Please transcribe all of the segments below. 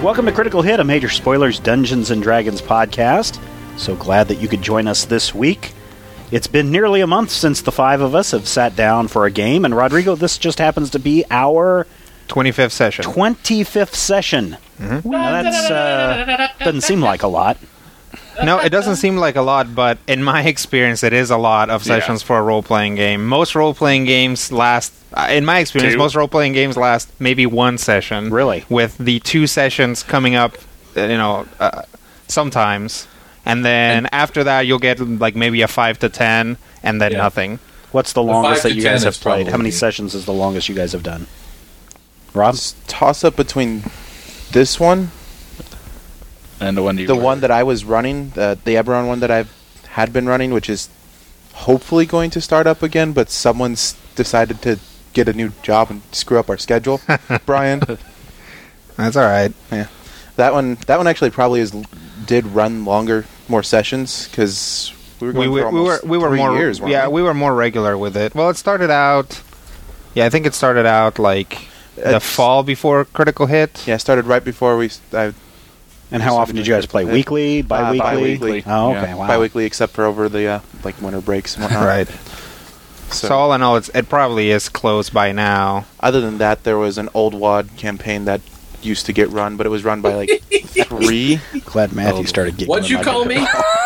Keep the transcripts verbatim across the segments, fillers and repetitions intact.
Welcome to Critical Hit, a Major Spoilers Dungeons and Dragons podcast. So glad that you could join us this week. It's been nearly a month since the five of us have sat down for a game, and Rodrigo, this just happens to be our twenty-fifth session. twenty-fifth session. Mm-hmm. Now that's uh, doesn't seem like a lot. No, it doesn't seem like a lot, but in my experience, it is a lot of sessions yeah. for a role-playing game. Most role-playing games last, uh, in my experience, two. most role-playing games last maybe one session. Really? With the two sessions coming up, uh, you know, uh, sometimes. And then and after that, you'll get like maybe a five to ten, and then yeah. nothing. What's the, the longest that you guys have played? How many sessions is the longest you guys have done? Rob? Just toss up between this one... And the one you the were. one that I was running, uh, the Eberron one that I had been running, which is hopefully going to start up again, but someone's decided to get a new job and screw up our schedule. Brian, that's all right. Yeah, that one. That one actually probably is did run longer, more sessions because we were going we, for we almost were we were three more years. Yeah, we? we were more regular with it. Well, it started out. Yeah, I think it started out like the it's, fall before Critical Hit. Yeah, it started right before we. I, And how often did you guys play? Weekly? Bi-weekly? Uh, bi-weekly. Oh, okay. Yeah. Wow. Bi-weekly, except for over the uh, like winter breaks and whatnot. Right. So, so all in all, it's, it probably is closed by now. Other than that, there was an Old Wad campaign that used to get run, but it was run by like three. Glad Matthew oh. started getting. What'd you call me?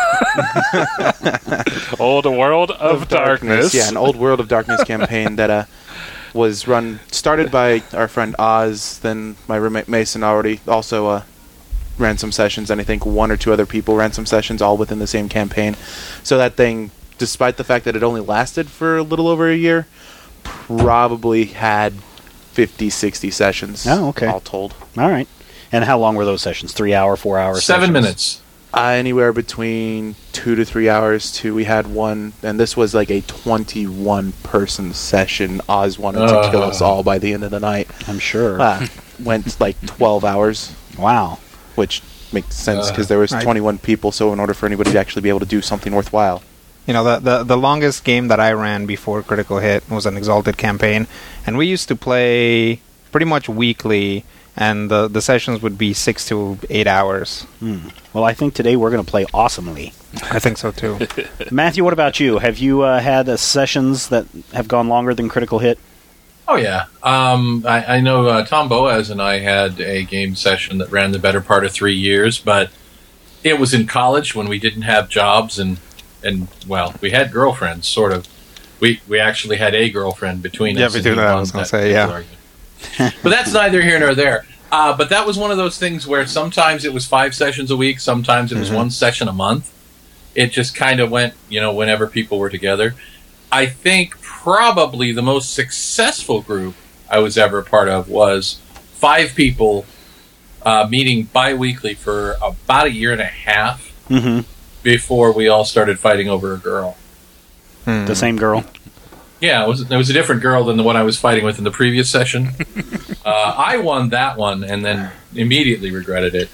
Old World of, of Darkness. Darkness. Yeah, an Old World of Darkness campaign that uh, was run, started by our friend Oz. Then my roommate Mason already also. Uh, ran some sessions, and I think one or two other people ran some sessions all within the same campaign. So that thing, despite the fact that it only lasted for a little over a year, probably had fifty, sixty sessions. Oh, okay. All told. All right. And how long were those sessions? Three hour, four hours? Seven sessions? minutes. Uh, anywhere between two to three hours to, we had one, and this was like a twenty-one person session. Oz wanted uh. to kill us all by the end of the night. I'm sure. Uh, went like twelve hours. Wow. Which makes sense because uh, there was right. twenty-one people, so in order for anybody to actually be able to do something worthwhile. You know, the, the the longest game that I ran before Critical Hit was an Exalted campaign, and we used to play pretty much weekly, and the, the sessions would be six to eight hours. Hmm. Well, I think today we're going to play awesomely. I think so, too. Matthew, what about you? Have you uh, had uh, sessions that have gone longer than Critical Hit? Oh, yeah. Um, I, I know uh, Tom Boaz and I had a game session that ran the better part of three years, but it was in college when we didn't have jobs and, and well, we had girlfriends, sort of. We we actually had a girlfriend between yeah, us. Yeah, between that, I was going to say, yeah. But that's neither here nor there. Uh, but that was one of those things where sometimes it was five sessions a week, sometimes it was mm-hmm. one session a month. It just kind of went, you know, whenever people were together. I think probably the most successful group I was ever a part of was five people uh, meeting bi-weekly for about a year and a half mm-hmm. before we all started fighting over a girl. Hmm. The same girl? Yeah, it was, it was a different girl than the one I was fighting with in the previous session. uh, I won that one and then immediately regretted it.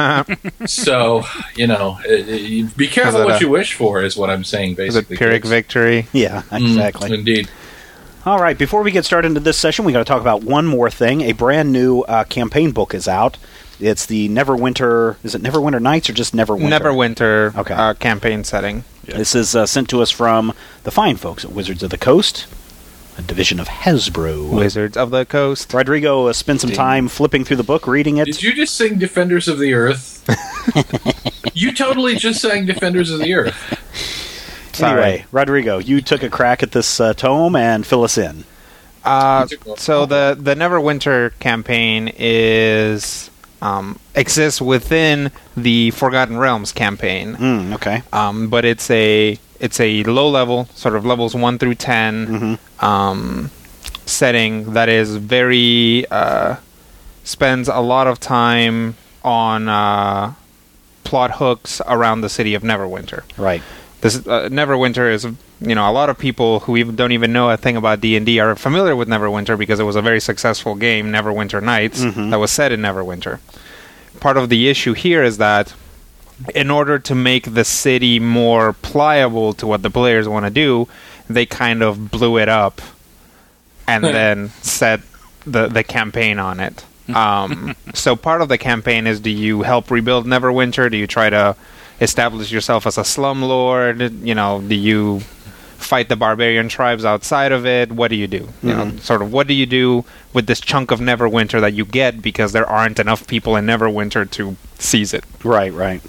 So, you know, be careful what a, you wish for is what I'm saying, basically. Is it Pyrrhic victory? Yeah, exactly. Mm, indeed. All right, before we get started into this session, we got to talk about one more thing. A brand new uh, campaign book is out. It's the Neverwinter, is it Neverwinter Nights or just Neverwinter? Neverwinter okay. uh, campaign setting. Yeah. This is uh, sent to us from the fine folks at Wizards of the Coast, a division of Hasbro. Wizards of the Coast. Rodrigo uh, spent some time flipping through the book, reading it. Did you just sing Defenders of the Earth? You totally just sang Defenders of the Earth. Sorry. Anyway, Rodrigo, you took a crack at this uh, tome and fill us in. Uh, so the, the Neverwinter campaign is um, exists within the Forgotten Realms campaign. Mm, okay. Um, but it's a it's a low level, sort of levels one through ten mm-hmm. um, setting that is very uh, spends a lot of time on uh, plot hooks around the city of Neverwinter. Right. This uh, Neverwinter is, you know, a lot of people who even don't even know a thing about D and D are familiar with Neverwinter because it was a very successful game, Neverwinter Nights, mm-hmm. that was set in Neverwinter. Part of the issue here is that in order to make the city more pliable to what the players want to do, they kind of blew it up and then set the, the campaign on it. Um, so part of the campaign is: do you help rebuild Neverwinter? Do you try to establish yourself as a slumlord? You know, do you fight the barbarian tribes outside of it? What do you do? You know, sort of what do you do with this chunk of Neverwinter that you get because there aren't enough people in Neverwinter to seize it? Right, right.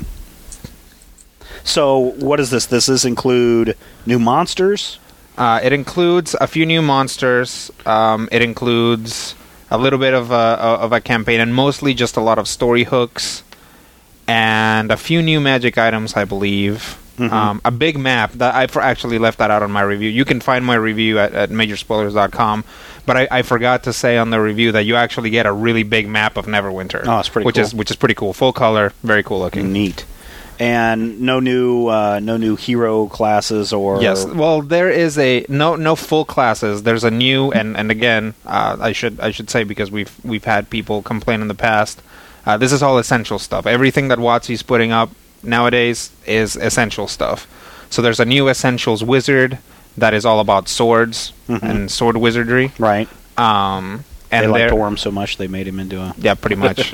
So, what is this? Does this include new monsters? Uh, it includes a few new monsters. Um, it includes a little bit of a, of a campaign, and mostly just a lot of story hooks, and a few new magic items, I believe. Mm-hmm. Um, a big map that I for actually left that out on my review. You can find my review at, at major spoilers dot com, but I, I forgot to say on the review that you actually get a really big map of Neverwinter. Oh, it's pretty which cool. is which is pretty cool. Full color, very cool looking. Neat. And no new uh, no new hero classes or yes. Well, there is a no no full classes. There's a new and and again uh, I should I should say because we've we've had people complain in the past. Uh, this is all essential stuff. Everything that WotC's putting up nowadays is essential stuff. So there's a new Essentials Wizard that is all about swords mm-hmm. and sword wizardry. Right. Um, and they liked Orm so much they made him into a... Yeah, pretty much.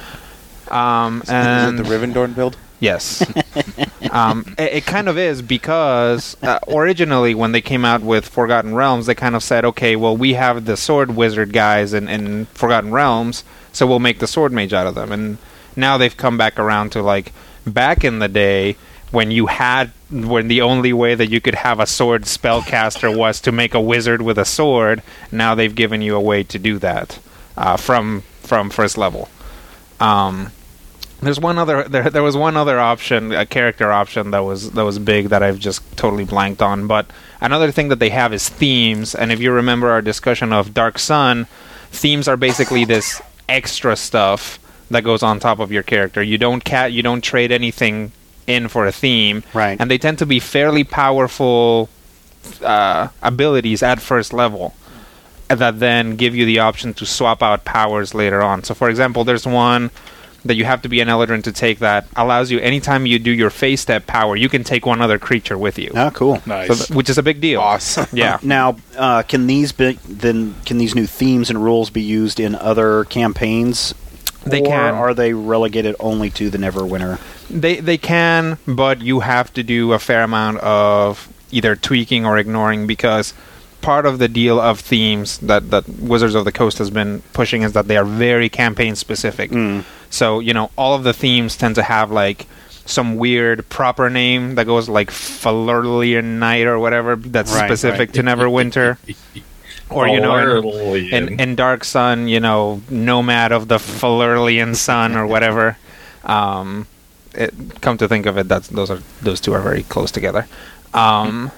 um, and is it the Rivendorn build? Yes. um, it, it kind of is because uh, originally when they came out with Forgotten Realms, they kind of said, okay, well, we have the sword wizard guys in, in Forgotten Realms, so we'll make the sword mage out of them. And now they've come back around to, like, back in the day when you had, when the only way that you could have a sword spellcaster was to make a wizard with a sword, now they've given you a way to do that uh, from from first level. Um... There's one other. There, there was one other option, a character option that was that was big that I've just totally blanked on. But another thing that they have is themes. And if you remember our discussion of Dark Sun, themes are basically this extra stuff that goes on top of your character. You don't cat. You don't trade anything in for a theme, right? And they tend to be fairly powerful uh, abilities at first level that then give you the option to swap out powers later on. So, for example, there's one that you have to be an Eladrin to take that allows you, anytime you do your phase step power, you can take one other creature with you. Oh, cool. Nice. So th- which is a big deal. Awesome. Yeah. Now, uh, can these be, then can these new themes and rules be used in other campaigns? They or can. Are they relegated only to the Neverwinter? They they can, but you have to do a fair amount of either tweaking or ignoring, because part of the deal of themes that, that Wizards of the Coast has been pushing is that they are very campaign specific. Mm. So, you know, all of the themes tend to have, like, some weird proper name that goes, like, Falerlian Night or whatever that's right, specific right. to Neverwinter. Or, you know, in, in, in Dark Sun, you know, Nomad of the Falerlian Sun or whatever. Um, it, come to think of it, that's those are those two are very close together. Um,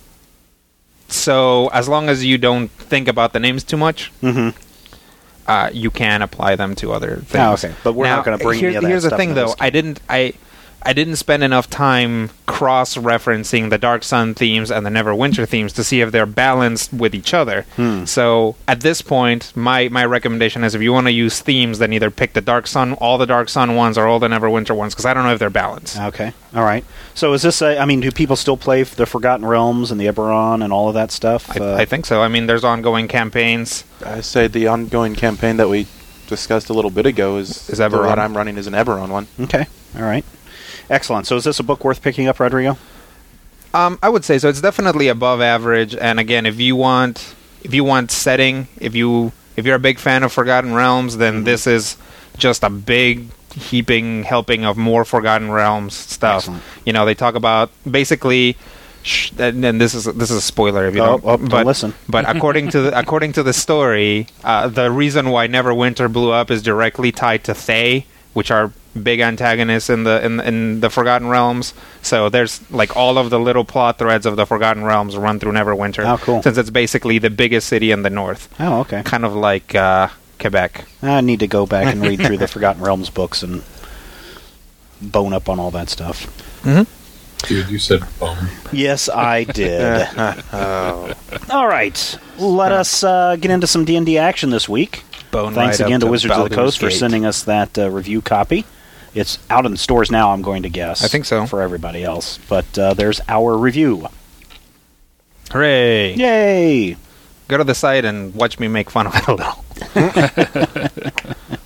so, as long as you don't think about the names too much... Mm-hmm. Uh, you can apply them to other things. Oh, okay. But we're now, not going to bring here, any of that Here's the stuff thing, into though. this I didn't. I I didn't spend enough time cross-referencing the Dark Sun themes and the Neverwinter themes to see if they're balanced with each other. Hmm. So at this point, my, my recommendation is if you want to use themes, then either pick the Dark Sun, all the Dark Sun ones, or all the Neverwinter ones, because I don't know if they're balanced. Okay. All right. So is this? A, I mean, do people still play the Forgotten Realms and the Eberron and all of that stuff? I, Uh, I think so. I mean, there's ongoing campaigns. I say the ongoing campaign that we discussed a little bit ago is, Is the Eberron. one I'm running is an Eberron one. Okay. All right. Excellent. So is this a book worth picking up, Rodrigo? Um, I would say so. It's definitely above average. And again, if you want, if you want setting, if you if you're a big fan of Forgotten Realms, then mm-hmm. this is just a big heaping helping of more Forgotten Realms stuff. Excellent. You know, they talk about basically, sh- and, and this is this is a spoiler if you Oh, don't. oh, don't but listen. but according to the, according to the story, uh, the reason why Neverwinter blew up is directly tied to Thay, which are big antagonists in the in, in the Forgotten Realms. So there's like all of the little plot threads of the Forgotten Realms run through Neverwinter. Oh, cool. Since it's basically the biggest city in the north. Oh, okay. Kind of like uh, Quebec. I need to go back and read through the Forgotten Realms books and bone up on all that stuff. Mm-hmm. Dude, you said bone. Yes, I did. Oh. All right. Let us uh, get into some D and D action this week. Bone Thanks right again up to to Wizards of the Baldur's Coast for Gate. sending us that uh, review copy. It's out in the stores now, I'm going to guess. I think so. For everybody else. But uh, there's our review. Hooray! Yay! Go to the site and watch me make fun of it a little.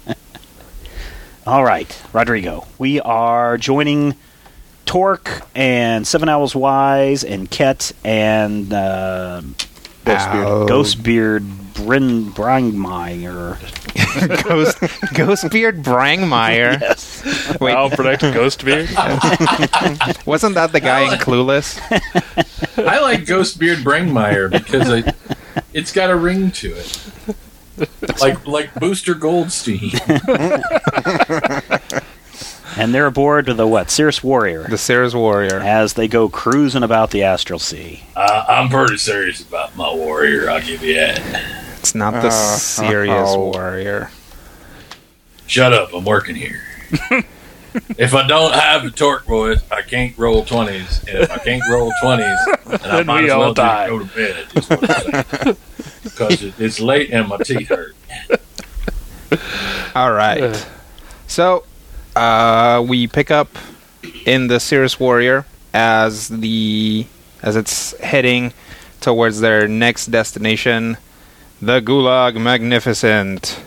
All right, Rodrigo. We are joining Torque and Seven Owls Wise and Ket and uh, Ghostbeard. Ghostbeard Bryn Brangmeyer. Ghost Ghostbeard Brangmeyer. Yes. Wait, I'll protect Ghostbeard. wasn't that the guy in Clueless? I like Ghostbeard Brangmeyer because I, it's got a ring to it. Like like Booster Goldstein. And they're aboard the what? Cirrus Warrior. The Cirrus Warrior. As they go cruising about the Astral Sea. Uh, I'm pretty serious about my warrior, I'll give you that. It's not the Uh, serious oh. warrior. Shut up, I'm working here. If I don't have the torque voice, I can't roll twenties. And if I can't roll twenties, then I Then might we as all well die. just go to bed. is what I'm saying. Because it, it's late and my teeth hurt. All right. So, uh, we pick up in the Cirrus Warrior as the as it's heading towards their next destination, the Gulag Magnificent,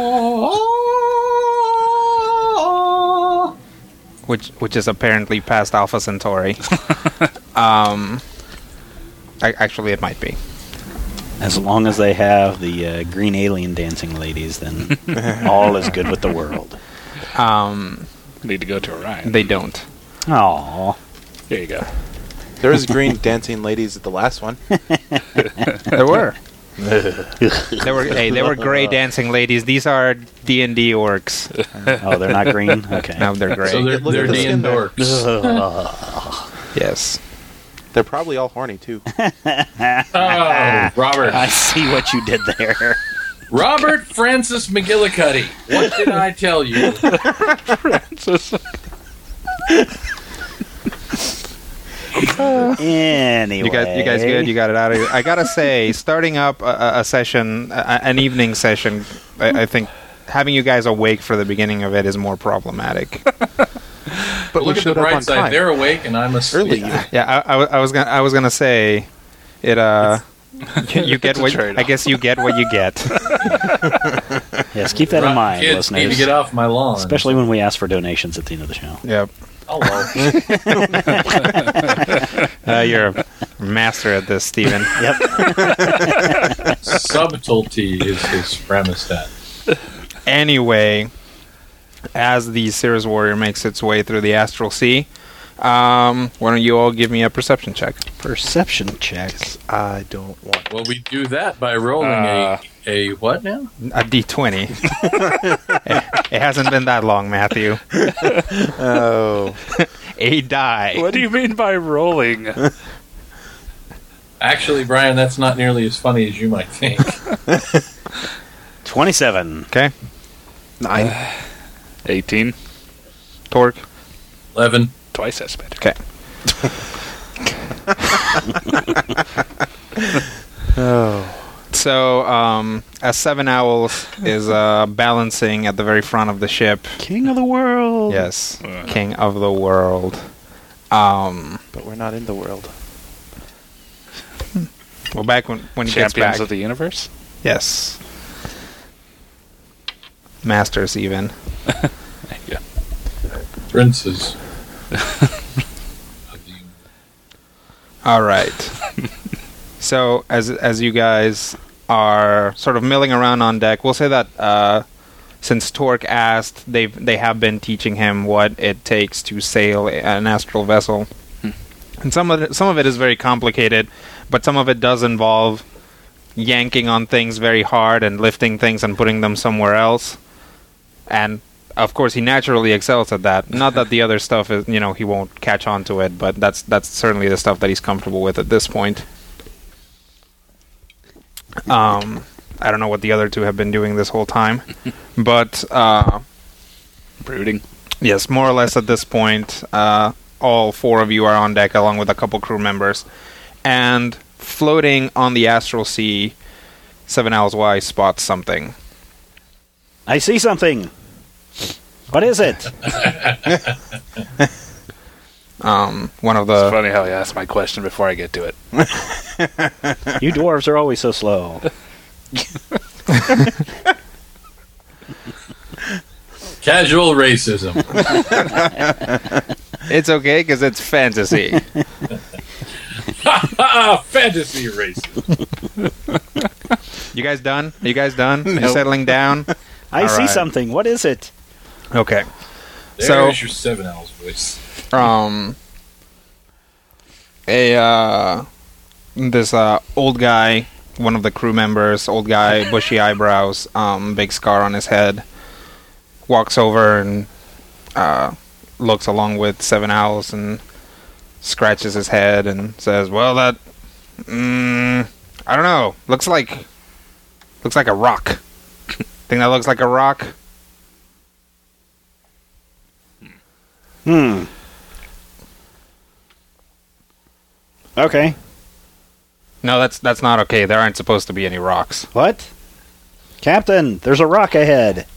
which which is apparently past Alpha Centauri. um, I, actually, it might be. As long as they have the uh, green alien dancing ladies, then all is good with the world. Um, Need to go to Orion. they don't. Aww. There you go. There was green dancing ladies at the last one. There were. There were hey, there were gray dancing ladies. These are D and D orcs. Oh, they're not green? Okay. No, they're gray. So they're, Look at they're the D skin and there. dorks. Yes. They're probably all horny too. Oh, Robert. I see what you did there. Robert Francis McGillicuddy. What did I tell you? Anyway. You guys, you guys good? You got it out of here. I gotta say, starting up a, a- a session, a, an evening session, I, I think having you guys awake for the beginning of it is more problemac. But Look we at the showed up bright on side. time. They're awake and I'm asleep. Early. Yeah, I, I, wa- I was gonna, I was gonna say, it. Uh, you, you get a what trade-off. I guess you get what you get. Yes, keep that in Right, mind, kids need to listeners. get off my lawn. Especially when we ask for donations at the end of the show. Yep. Hello. Uh, you're a master at this, Steven. Yep. Subtlety is his premise. That Anyway, as the Cirrus Warrior makes its way through the Astral Sea, um, why don't you all give me a perception check? Perception check. I don't want. well, we do that by rolling Uh. a a what now? A D twenty. it, it hasn't been that long, Matthew. Oh, A die. What do you mean by rolling? Actually, Brian, that's not nearly as funny as you might think. twenty-seven. Okay. nine. eighteen. Torque. Eleven. Twice as bad. Okay. Oh, So, um, as Seven Owls is uh, balancing at the very front of the ship. King of the world. Yes. King of the world. Um, but we're not in the world. well, back when, when he gets Champions back. of the universe. Yes. Masters, even. There you go. Princes. All right. So as as you guys are sort of milling around on deck, we'll say that uh, since Torque asked, they they have been teaching him what it takes to sail an astral vessel, and some of it, some of it is very complicated, but some of it does involve yanking on things very hard and lifting things and putting them somewhere else, and. Of course, he naturally excels at that. Not that the other stuff is, you know, he won't catch on to it, but that's that's certainly the stuff that he's comfortable with at this point. Um, I don't know what the other two have been doing this whole time, but uh, Brooding. yes, more or less at this point, uh, all four of you are on deck along with a couple crew members, and floating on the Astral Sea, Seven Owls Wise spots something. I see something. What is it? Um, one of It's the funny how he asked my question before I get to it. You dwarves are always so slow. Casual racism. It's okay because it's fantasy. Fantasy racism. You guys done? Are you guys done? You settling down? I All see right. something. What is it? Okay. There's So- your seven owls voice. Um, a uh, this uh old guy, one of the crew members, old guy, bushy eyebrows, um, big scar on his head, walks over and uh looks along with Seven Owls and scratches his head and says, "Well, that, mm, I don't know. Looks like, looks like a rock. Think that looks like a rock?" Hmm. Okay. No, that's that's not okay. There aren't supposed to be any rocks. What? Captain, there's a rock ahead.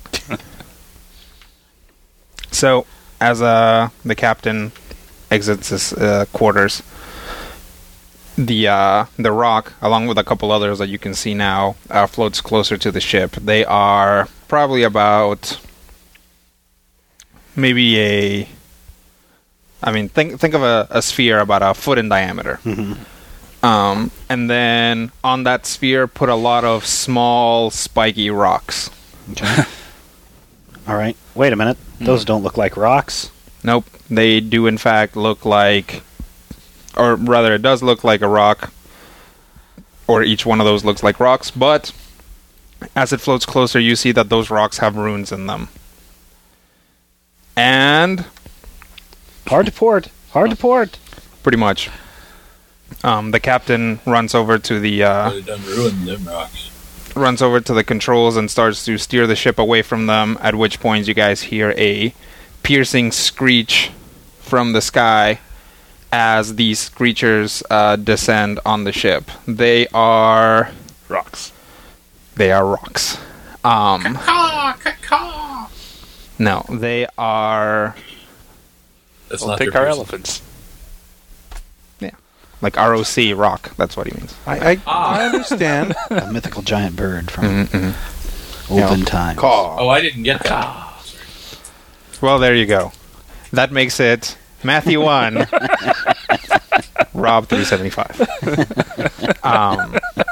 So, as uh, the captain exits his uh, quarters, the uh, the rock, along with a couple others that you can see now, uh, floats closer to the ship. They are probably about maybe a. I mean, think think of a, a sphere about a foot in diameter. Mm-hmm. Um, and then on that sphere, put a lot of small, spiky rocks. Okay. All right. Wait a minute. Those don't look like rocks. Nope. They do, in fact, look like... Or rather, it does look like a rock. Or each one of those looks like rocks. But as it floats closer, you see that those rocks have runes in them. And... Hard to port. Hard to port. pretty much. Um, the captain runs over to the... Uh, They done ruined them rocks. runs over to the controls and starts to steer the ship away from them, at which point you guys hear a piercing screech from the sky as these creatures uh, descend on the ship. They are... Rocks. They are rocks. Um, Caw, caw. no, they are That's We'll not take their our person. elephants. like R O C, rock. That's what he means. I, I, Ah. I understand. A mythical giant bird from Mm-hmm. olden Yeah. times. Caw. Oh, I didn't get that. Well, there you go. That makes it Matthew one, Rob three seventy-five. um,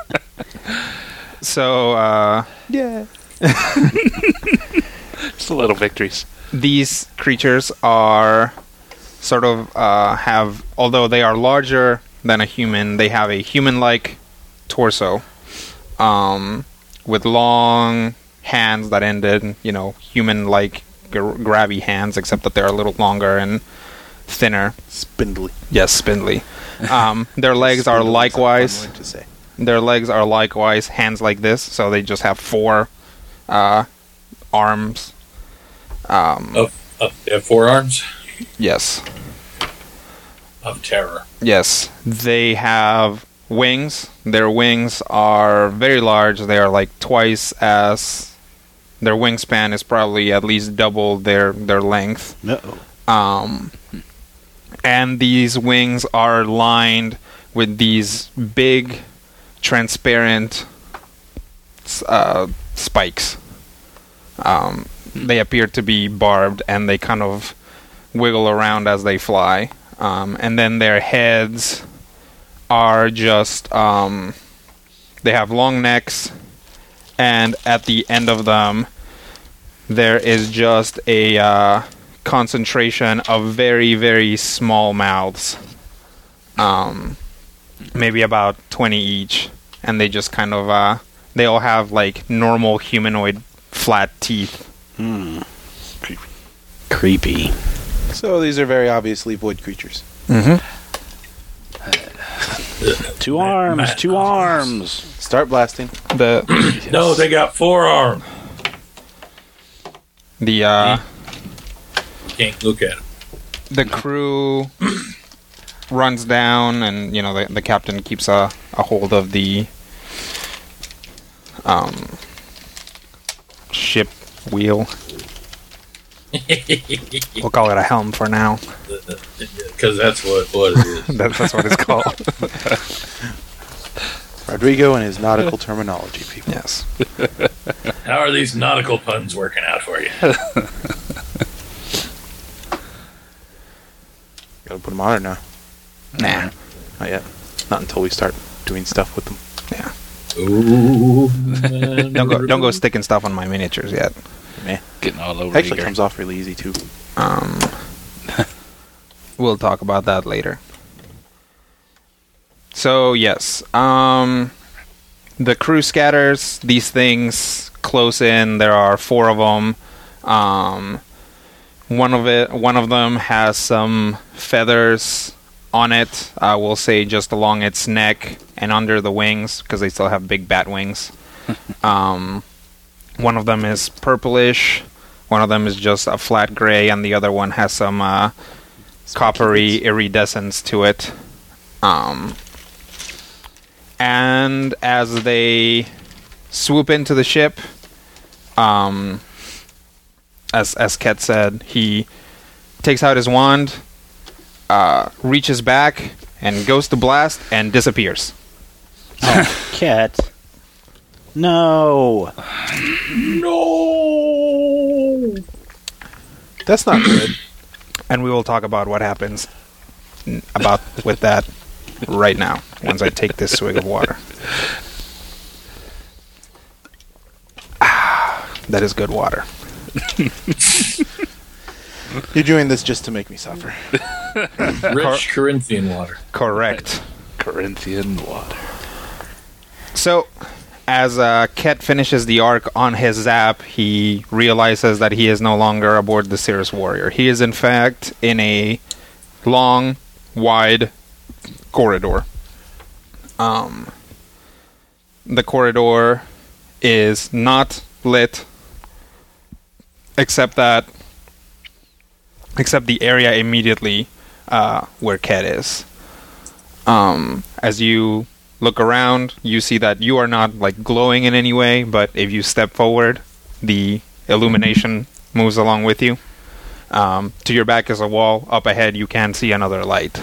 so, uh, Yeah. Just a little victories. these creatures are sort of uh, have, although they are larger than a human, they have a human-like torso um, with long hands that ended, you know, human-like gr- grabby hands, except that they're a little longer and thinner. Spindly. Yes, spindly. Um, their legs are Spindly is a fun likewise. word to say. Their legs are likewise hands like this, so they just have four uh, arms. Um, Of, of, they have four arms Yes. of terror. Yes, they have wings. Their wings are very large. They are like twice as... Their wingspan is probably at least double their, their length. No. Um, and these wings are lined with these big, transparent uh, spikes. Um, they appear to be barbed, and they kind of wiggle around as they fly. Um, and then their heads are just... Um, they have long necks, and at the end of them, there is just a uh, concentration of very, very small mouths. Um, maybe about twenty each. And they just kind of... Uh, they all have, like, normal humanoid flat teeth. Hmm. Creepy. So these are very obviously void creatures. Mm-hmm. Two arms. Two arms. Start blasting. The... No, they got four arms. The, uh... Can't look at them. the crew runs down, and you know the the captain keeps a, a hold of the um ship wheel. We'll call it a helm for now. Because that's what, what it is. That, that's what it's called. Rodrigo and his nautical terminology, people. Yes. How are these nautical puns working out for you? put them on or no? Nah. Not yet. Not until we start doing stuff with them. Yeah. Ooh, Don't go. Don't go sticking stuff on my miniatures yet. Meh. Getting all over Actually, Eager. comes off really easy too. Um, we'll talk about that later. So yes, um, the crew scatters. These things close in. There are four of them. Um, one of it, one of them has some feathers on it. I will say just along its neck and under the wings, because they still have big bat wings. um, one of them is purplish. One of them is just a flat gray, and the other one has some uh, coppery iridescence to it. Um, and as they swoop into the ship, um, as as Ket said, he takes out his wand, uh, reaches back, and goes to blast, and disappears. Oh, Ket. No. No. That's not good. And we will talk about what happens n- about with that right now, once I take this swig of water. Ah, that is good water. You're doing this just to make me suffer. Rich Corinthian water. Correct. Corinthian water. So, as uh, Ket finishes the arc on his zap, he realizes that he is no longer aboard the Cirrus Warrior. He is, in fact, in a long, wide corridor. Um, the corridor is not lit, except that, except the area immediately uh, where Ket is. Um, as you look around, you see that you are not like glowing in any way, but if you step forward, the illumination moves along with you. Um, to your back is a wall. Up ahead, you can see another light.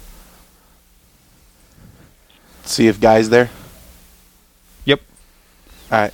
See if Guy's there. Yep. Alright.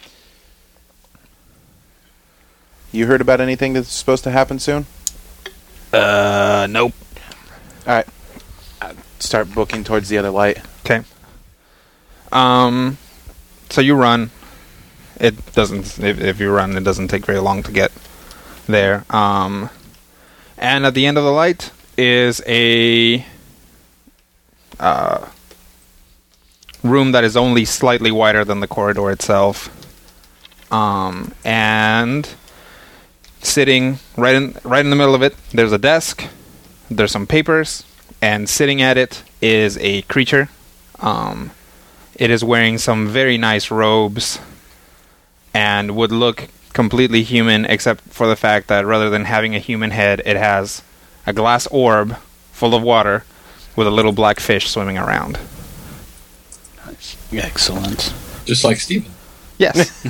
You heard about anything that's supposed to happen soon? Uh, nope. Alright. Start booking towards the other light. Okay. Um, so you run. It doesn't. If, if you run, it doesn't take very long to get there. Um, and at the end of the light is a uh, room that is only slightly wider than the corridor itself. Um, and sitting right in right in the middle of it, there's a desk. There's some papers, and sitting at it is a creature. Um, it is wearing some very nice robes and would look completely human, except for the fact that rather than having a human head, it has a glass orb full of water with a little black fish swimming around. Nice. Excellent. Just like Steven. Yes.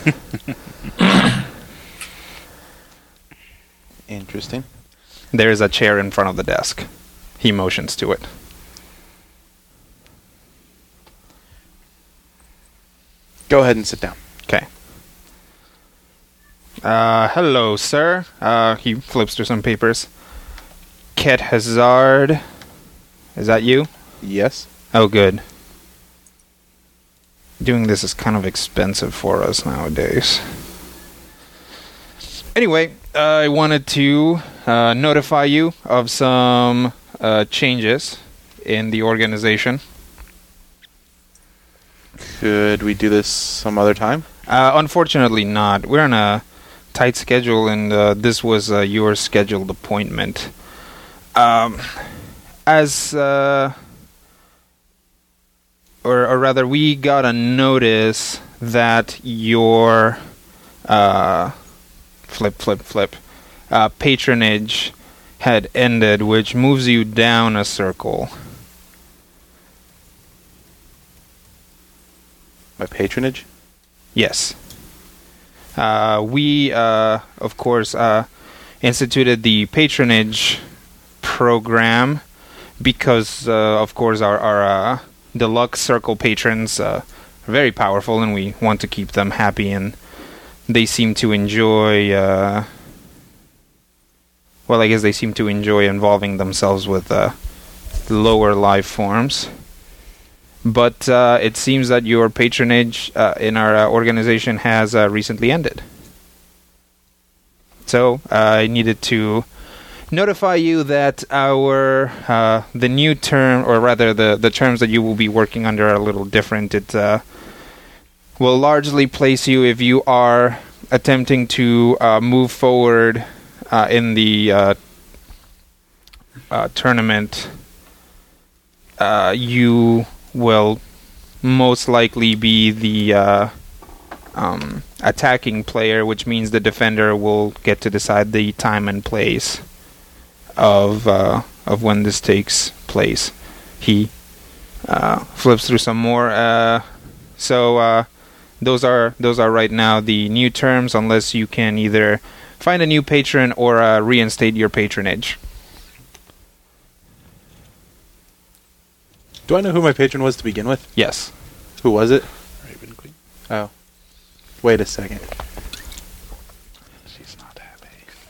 Interesting. There is a chair in front of the desk. He motions to it. Go ahead and sit down. Okay. Uh, hello, sir. Uh, he flips through some papers. Ket Hazard. Is that you? Yes. Oh, good. Doing this is kind of expensive for us nowadays. Anyway, uh, I wanted to uh, notify you of some uh, changes in the organization. Could we do this some other time? Uh, unfortunately not. We're on a tight schedule, and uh, this was uh, your scheduled appointment. Um, as, uh, or, or rather, we got a notice that your, uh, flip, flip, flip, uh, patronage had ended, which moves you down a circle. My patronage? Yes. Uh, we, uh, of course, uh, instituted the patronage program because, uh, of course, our, our uh, deluxe circle patrons uh, are very powerful, and we want to keep them happy, and they seem to enjoy, uh, well, I guess they seem to enjoy involving themselves with uh, lower life forms. But uh, it seems that your patronage uh, in our uh, organization has uh, recently ended. So uh, I needed to notify you that our uh, the new term, or rather the, the terms that you will be working under are a little different. It uh, will largely place you, if you are attempting to uh, move forward uh, in the uh, uh, tournament, uh, you will most likely be the uh, um, attacking player, which means the defender will get to decide the time and place of uh, of when this takes place. He uh, flips through some more. Uh, so uh, those are those are right now the new terms, unless you can either find a new patron or uh, reinstate your patronage. Do I know who my patron was to begin with? Yes. Who was it? Raven Queen. Oh. Wait a second. She's not happy.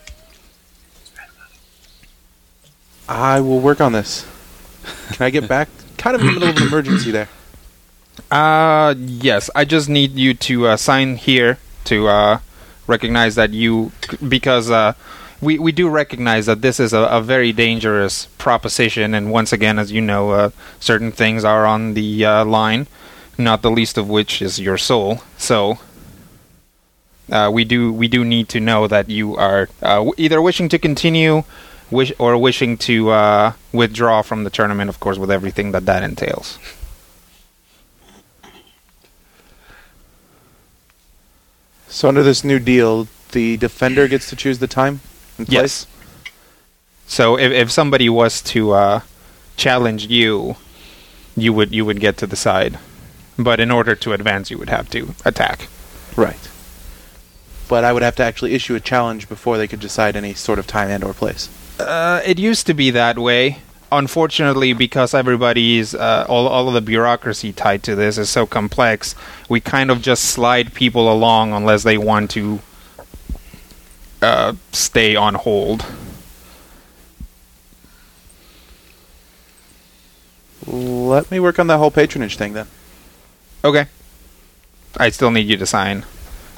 I will work on this. Can I get back? Kind of in the middle of an emergency there. Uh, yes. I just need you to uh, sign here to uh, recognize that you, because uh, we we do recognize that this is a, a very dangerous proposition, and once again, as you know, uh, certain things are on the uh, line, not the least of which is your soul. So. Uh, we do we do need to know that you are uh, w- either wishing to continue, wish or wishing to uh, withdraw from the tournament. Of course, with everything that that entails. So under this new deal, the defender gets to choose the time and place? Yes. So if if somebody was to uh, challenge you, you would you would get to decide. But in order to advance, you would have to attack. Right. But I would have to actually issue a challenge before they could decide any sort of time and or place. Uh, it used to be that way. Unfortunately, because everybody's uh, all all of the bureaucracy tied to this is so complex, we kind of just slide people along unless they want to uh, stay on hold. Let me work on that whole patronage thing then. Okay. I still need you to sign.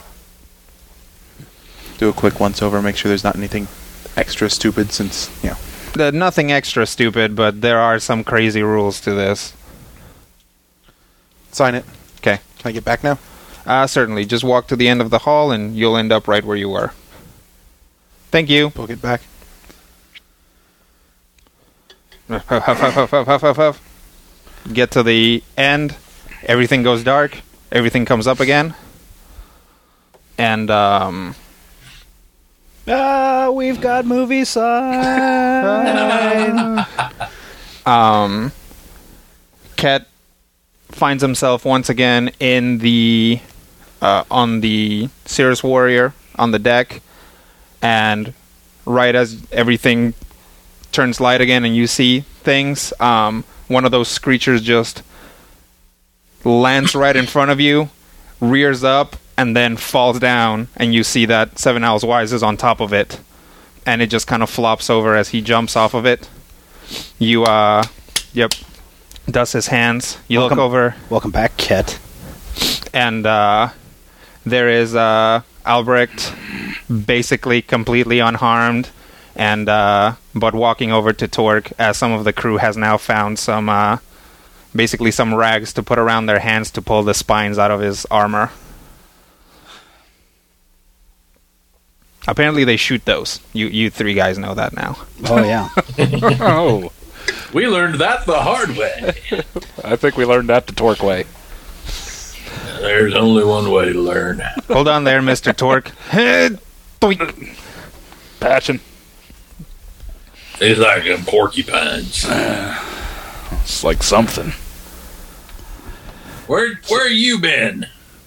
Do a quick once over, make sure there's not anything extra stupid since, you know. Uh, nothing extra stupid, but there are some crazy rules to this. Sign it. Okay. Can I get back now? Uh, certainly. Just walk to the end of the hall and you'll end up right where you were. Thank you. Book it back. Huff, huff, huff, huff, huff, huff, huff. Get to the end. Everything goes dark. Everything comes up again. And, um... Ah, we've got movie sign. um... Ket finds himself once again in the... Uh, on the Cirrus Warrior on the deck. And right as everything turns light again and you see things, um, one of those screechers just lands right in front of you, rears up, and then falls down, and you see that Seven Owls Wise is on top of it, and it just kind of flops over as he jumps off of it. You, uh, yep, dusts his hands. You Welcome. look over, Welcome back, Ket. and uh, there is uh, Albrecht, basically completely unharmed, and uh, but walking over to Torque as some of the crew has now found some, uh, basically some rags to put around their hands to pull the spines out of his armor. Apparently they shoot those. You you three guys know that now. Oh, yeah. Oh, We learned that the hard way. I think we learned that the Torque way. There's only one way to learn. Hold on there, Mister Torque. Doink. Passion. It's like them porcupines. It's like something. Where where you been?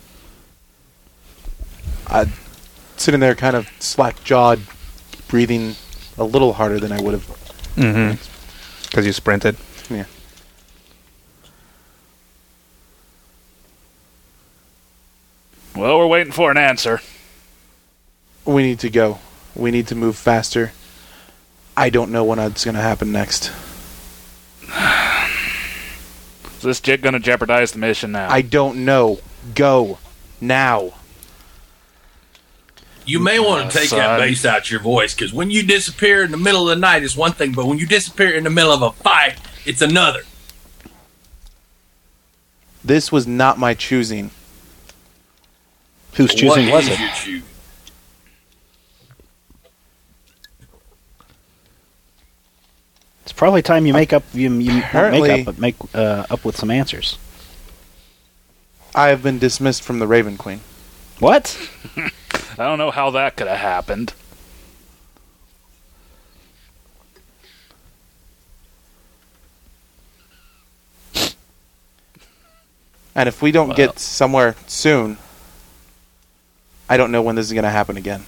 I sitting there kind of slack-jawed, breathing a little harder than I would have. Mm-hmm. Because you sprinted. Yeah. Well, we're waiting for an answer. We need to go. We need to move faster. I don't know when it's going to happen next. Is this jet going to jeopardize the mission now? I don't know. Go. Now. You may want Uh, to take son. that bass out of your voice, because when you disappear in the middle of the night, it's one thing, but when you disappear in the middle of a fight, it's another. This was not my choosing. Whose choosing What was is it? your choosing? It's probably time you make up. You, you not Apparently- make up, but make uh, up with some answers. I have been dismissed from the Raven Queen. What? I don't know how that could have happened. And if we don't Well. get somewhere soon, I don't know when this is going to happen again.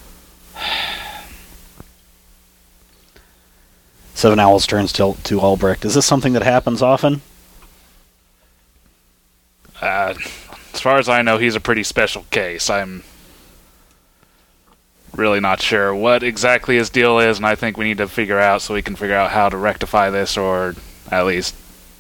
Seven Owls turns to, to Albrecht. Is this something that happens often? Uh, as far as I know, he's a pretty special case. I'm really not sure what exactly his deal is, and I think we need to figure out so we can figure out how to rectify this, or at least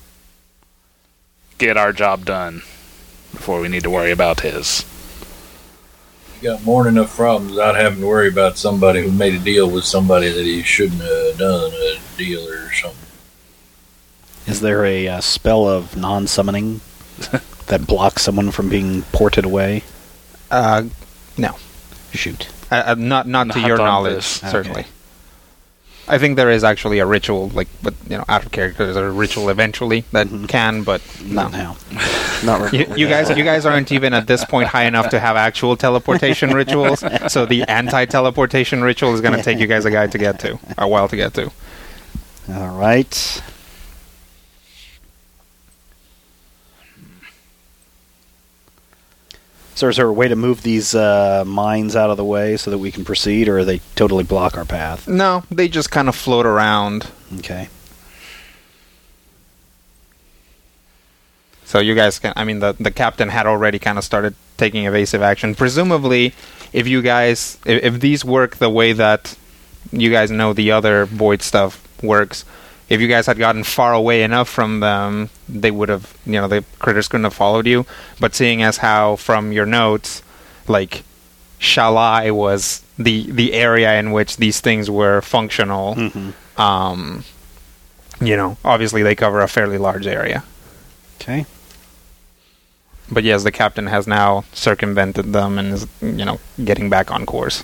get our job done before we need to worry about his. You got more than enough problems without having to worry about somebody who made a deal with somebody that he shouldn't have done a deal or something. Is there a uh, spell of non-summoning that blocks someone from being ported away? Uh, no. Shoot. Uh, uh, not not to Not your on knowledge, this. certainly. Okay. I think there is actually a ritual, like, but you know, out of character, there's a ritual eventually that Mhm. can, but no. Not now. Not You, really. you guys, you guys aren't even at this point high enough to have actual teleportation rituals. So the anti-teleportation ritual is going to take you guys a guide to get to, a while to get to. All right. So is there a way to move these uh, mines out of the way so that we can proceed, or they totally block our path? No, they just kind of float around. Okay. So you guys can, I mean, the, the captain had already kind of started taking evasive action. Presumably, if you guys, if, if these work the way that you guys know the other Void stuff works, if you guys had gotten far away enough from them, they would have, you know, the critters couldn't have followed you. But seeing as how, from your notes, like, Shalai was the, the area in which these things were functional, Mm-hmm. um, you know, obviously they cover a fairly large area. Okay. But yes, the captain has now circumvented them and is, you know, getting back on course.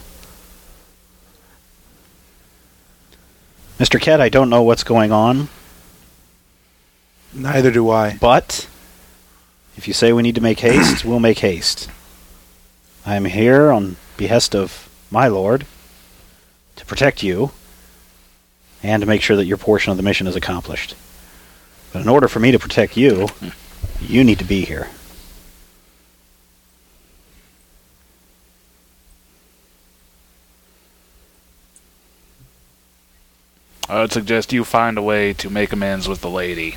Mister Ket, I don't know what's going on, Neither do I. but if you say we need to make haste, we'll make haste. I am here on behest of my lord to protect you and to make sure that your portion of the mission is accomplished. But in order for me to protect you, you need to be here. I would suggest you find a way to make amends with the lady.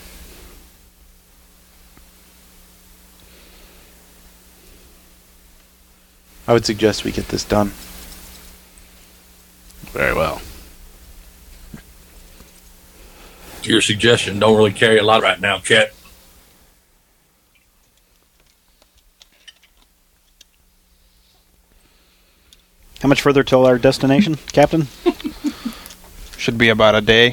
I would suggest we get this done. Very well. Your suggestion don't really carry a lot right now, Chet. How much further till our destination, Captain? Should be about a day.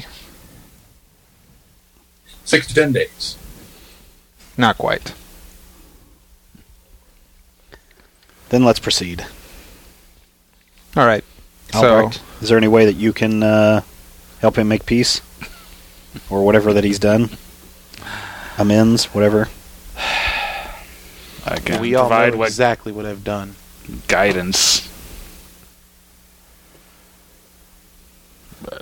Six to ten days. Not quite. Then let's proceed. All right. Albrecht, So, is there any way that you can uh, help him make peace? Or whatever that he's done? Amends, whatever. I can we all provide know what exactly what I've done. guidance. But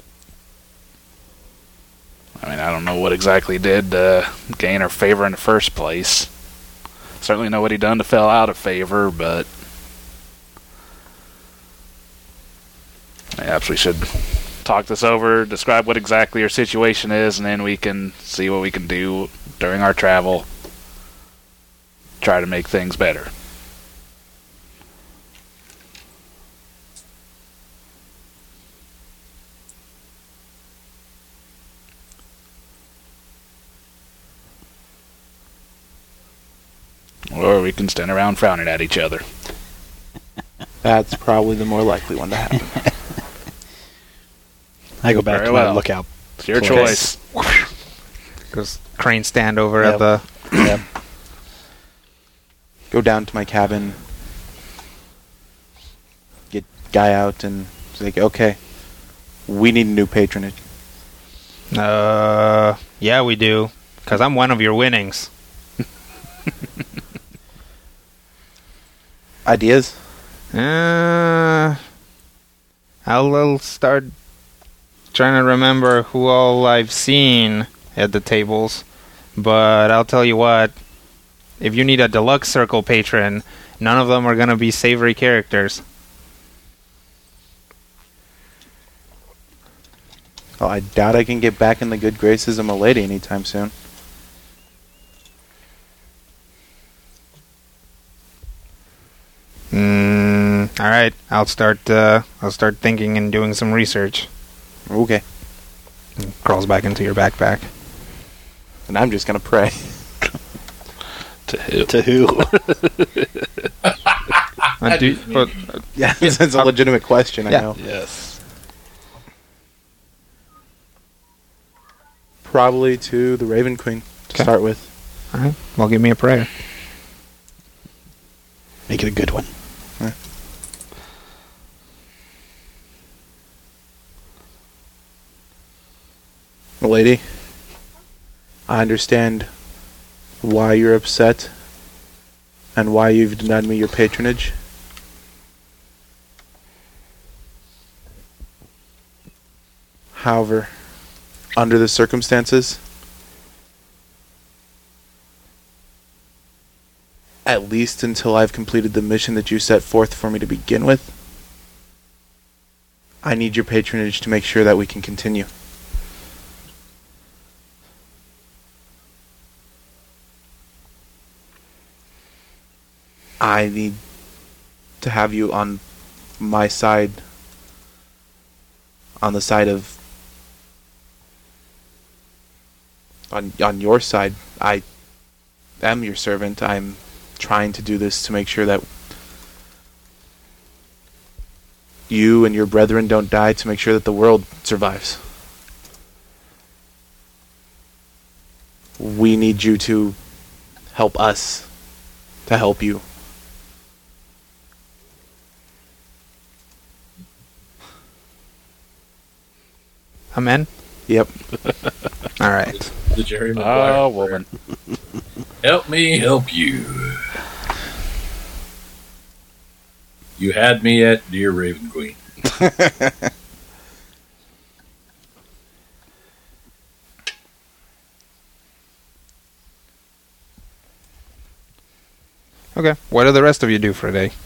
I mean, I don't know what exactly did to gain her favor in the first place. Certainly know what he done to fell out of favor, but perhaps we should talk this over, describe what exactly your situation is, and then we can see what we can do during our travel. Try to make things better. Or we can stand around frowning at each other. That's probably the more likely one to happen. I go back Very to my well. lookout. It's your Place. choice. Goes crane stand over Yep. at the. Yep. Go down to my cabin, get guy out, and say, okay, we need new patronage. Uh, yeah, we do. Because I'm one of your winnings. Ideas? Uh, I'll, I'll start trying to remember who all I've seen at the tables. But I'll tell you what, if you need a deluxe circle patron, none of them are going to be savory characters. Oh, I doubt I can get back in the good graces of my lady anytime soon. Mm, all right, I'll start. Uh, I'll start thinking and doing some research. Okay. Crawls back into your backpack. And I'm just gonna pray. To who? To who? Uh, do, just but, mean- uh, Yeah, it's a legitimate question, I Yeah. know. Yes. Probably to the Raven Queen to Okay. start with. all right, well, give me a prayer. Make it a good one. Lady, I understand why you're upset and why you've denied me your patronage. However, under the circumstances, at least until I've completed the mission that you set forth for me to begin with, I need your patronage to make sure that we can continue. I need to have you on my side, on the side of, on on your side. I am your servant. I'm trying to do this to make sure that you and your brethren don't die, to make sure that the world survives. We need you to help us to help you. Amen. Yep. All right. The Jerry Maguire. Oh, woman. Help me help you. You had me at Dear Raven Queen. Okay. What do the rest of you do for a day?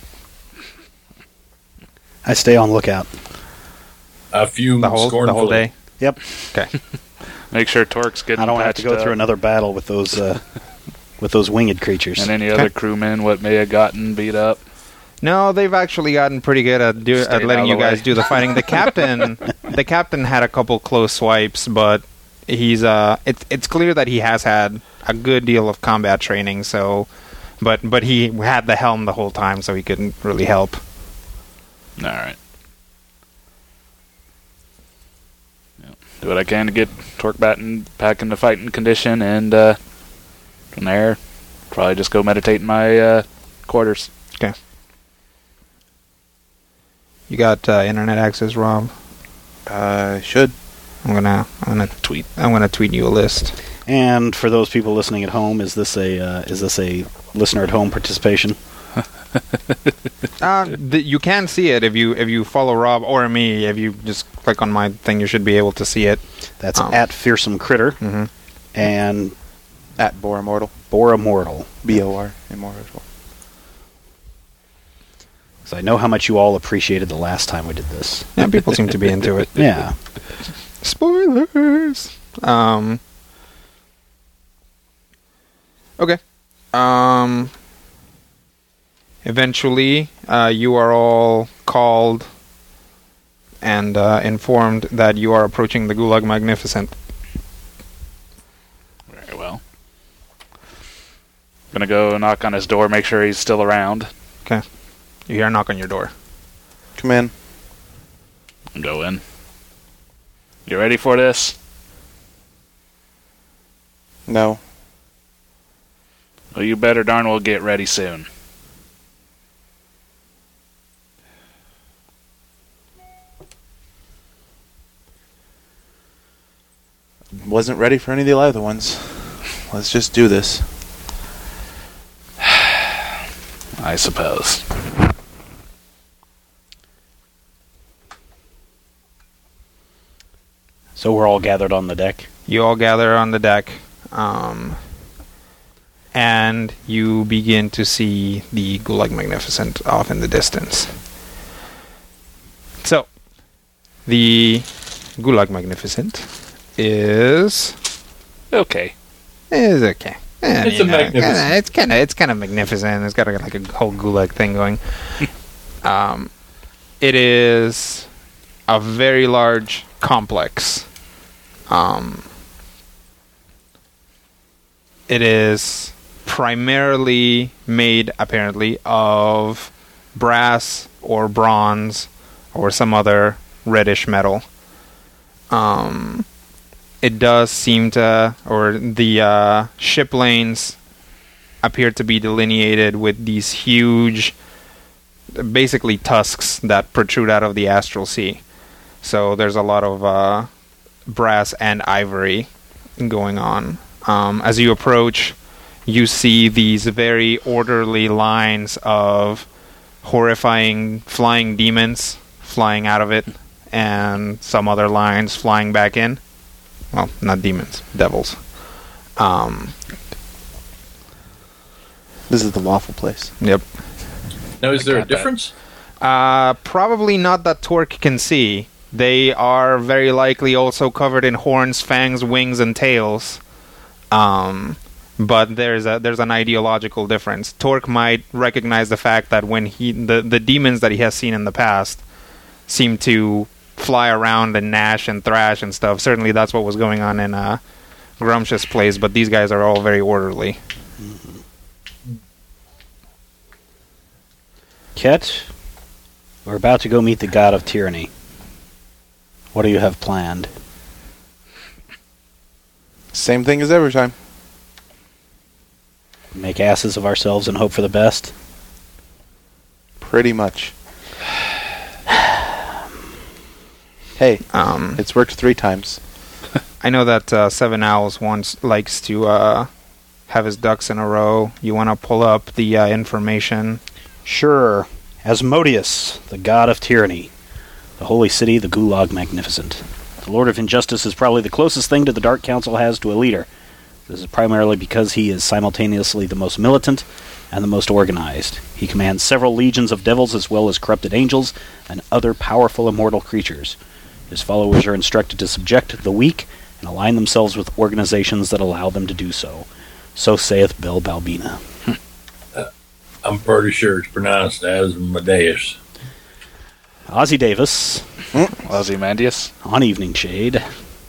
I stay on lookout. A few The whole the scornfully. whole day. Yep. Okay. Make sure Torque's getting I don't have to patched go up, through another battle with those uh, with those winged creatures. and any Okay. other crewmen what may have gotten beat up. No, they've actually gotten pretty good at do, at Staying letting out you of the guys way. do the fighting. The captain, the captain had a couple close swipes, but he's uh, it's it's clear that he has had a good deal of combat training. So, but but he had the helm the whole time, so he couldn't really help. All right. Yep. Do what I can to get Torque back, in, back into fighting condition, and uh, from there, probably just go meditate in my uh, quarters. Okay. You got uh, internet access, Rob? Uh, should. I'm gonna I'm gonna tweet I'm gonna tweet you a list. And for those people listening at home, is this a uh, is this a listener at home participation? Uh, th- you can see it if you if you follow Rob or me. If you just click on my thing, you should be able to see it. That's Oh. at Fearsome Critter Mm-hmm. and At Bor Immortal. Bor Immortal. B O R Immortal. So I know how much you all appreciated the last time we did this. Yeah, people seem to be into it. Yeah. Spoilers. Um. Okay. Um. Eventually, uh, you are all called and uh, informed that you are approaching the Gulag Magnificent. Very well. Gonna go knock on his door, make sure he's still around. Okay. You hear a knock on your door. Come in. Go in. You ready for this? No. Well, you better darn well get ready soon. Wasn't ready for any of the other ones. Let's just do this. I suppose. So we're all gathered on the deck. You all gather on the deck, um, and you begin to see the Gulag Magnificent off in the distance. So, the Gulag Magnificent is Okay. is okay. Eh, It's you a know, magnificent. kinda- it's kind of it's kind of magnificent. It's got a, like a whole Gulag thing going. um, it is a very large complex. Um, it is primarily made, apparently, of brass or bronze or some other reddish metal. Um, it does seem to, or the uh, ship lanes appear to be delineated with these huge, basically tusks that protrude out of the astral sea. So there's a lot of uh, brass and ivory going on. Um, as you approach, you see these very orderly lines of horrifying flying demons flying out of it, and some other lines flying back in. Well, not demons, devils. Um, This is the waffle place. yep. Now, is there a got that. difference? Uh, probably not that Torque can see. They are very likely also covered in horns, fangs, wings, and tails. Um, but there's a there's an ideological difference. Torque might recognize the fact that when he the, the demons that he has seen in the past seem to fly around and gnash and thrash and stuff. Certainly that's what was going on in uh, Grumptious Place, but these guys are all very orderly. Ket, we're about to go meet the god of tyranny. What do you have planned? Same thing as every time. Make asses of ourselves and hope for the best? Pretty much. Hey, Um, it's worked three times. I know that uh, Seven Owls once likes to uh, have his ducks in a row. You want to pull up the uh, information. Sure. Asmodeus, the god of tyranny. The holy city, the Gulag Magnificent. The Lord of Injustice is probably the closest thing to the Dark Council has to a leader. This is primarily because he is simultaneously the most militant and the most organized. He commands several legions of devils as well as corrupted angels and other powerful immortal creatures. His followers are instructed to subject the weak and align themselves with organizations that allow them to do so. So saith Bel Balbina. I'm pretty sure it's pronounced Asmodeus. Ozzy Davis Ozymandias. on Evening Shade.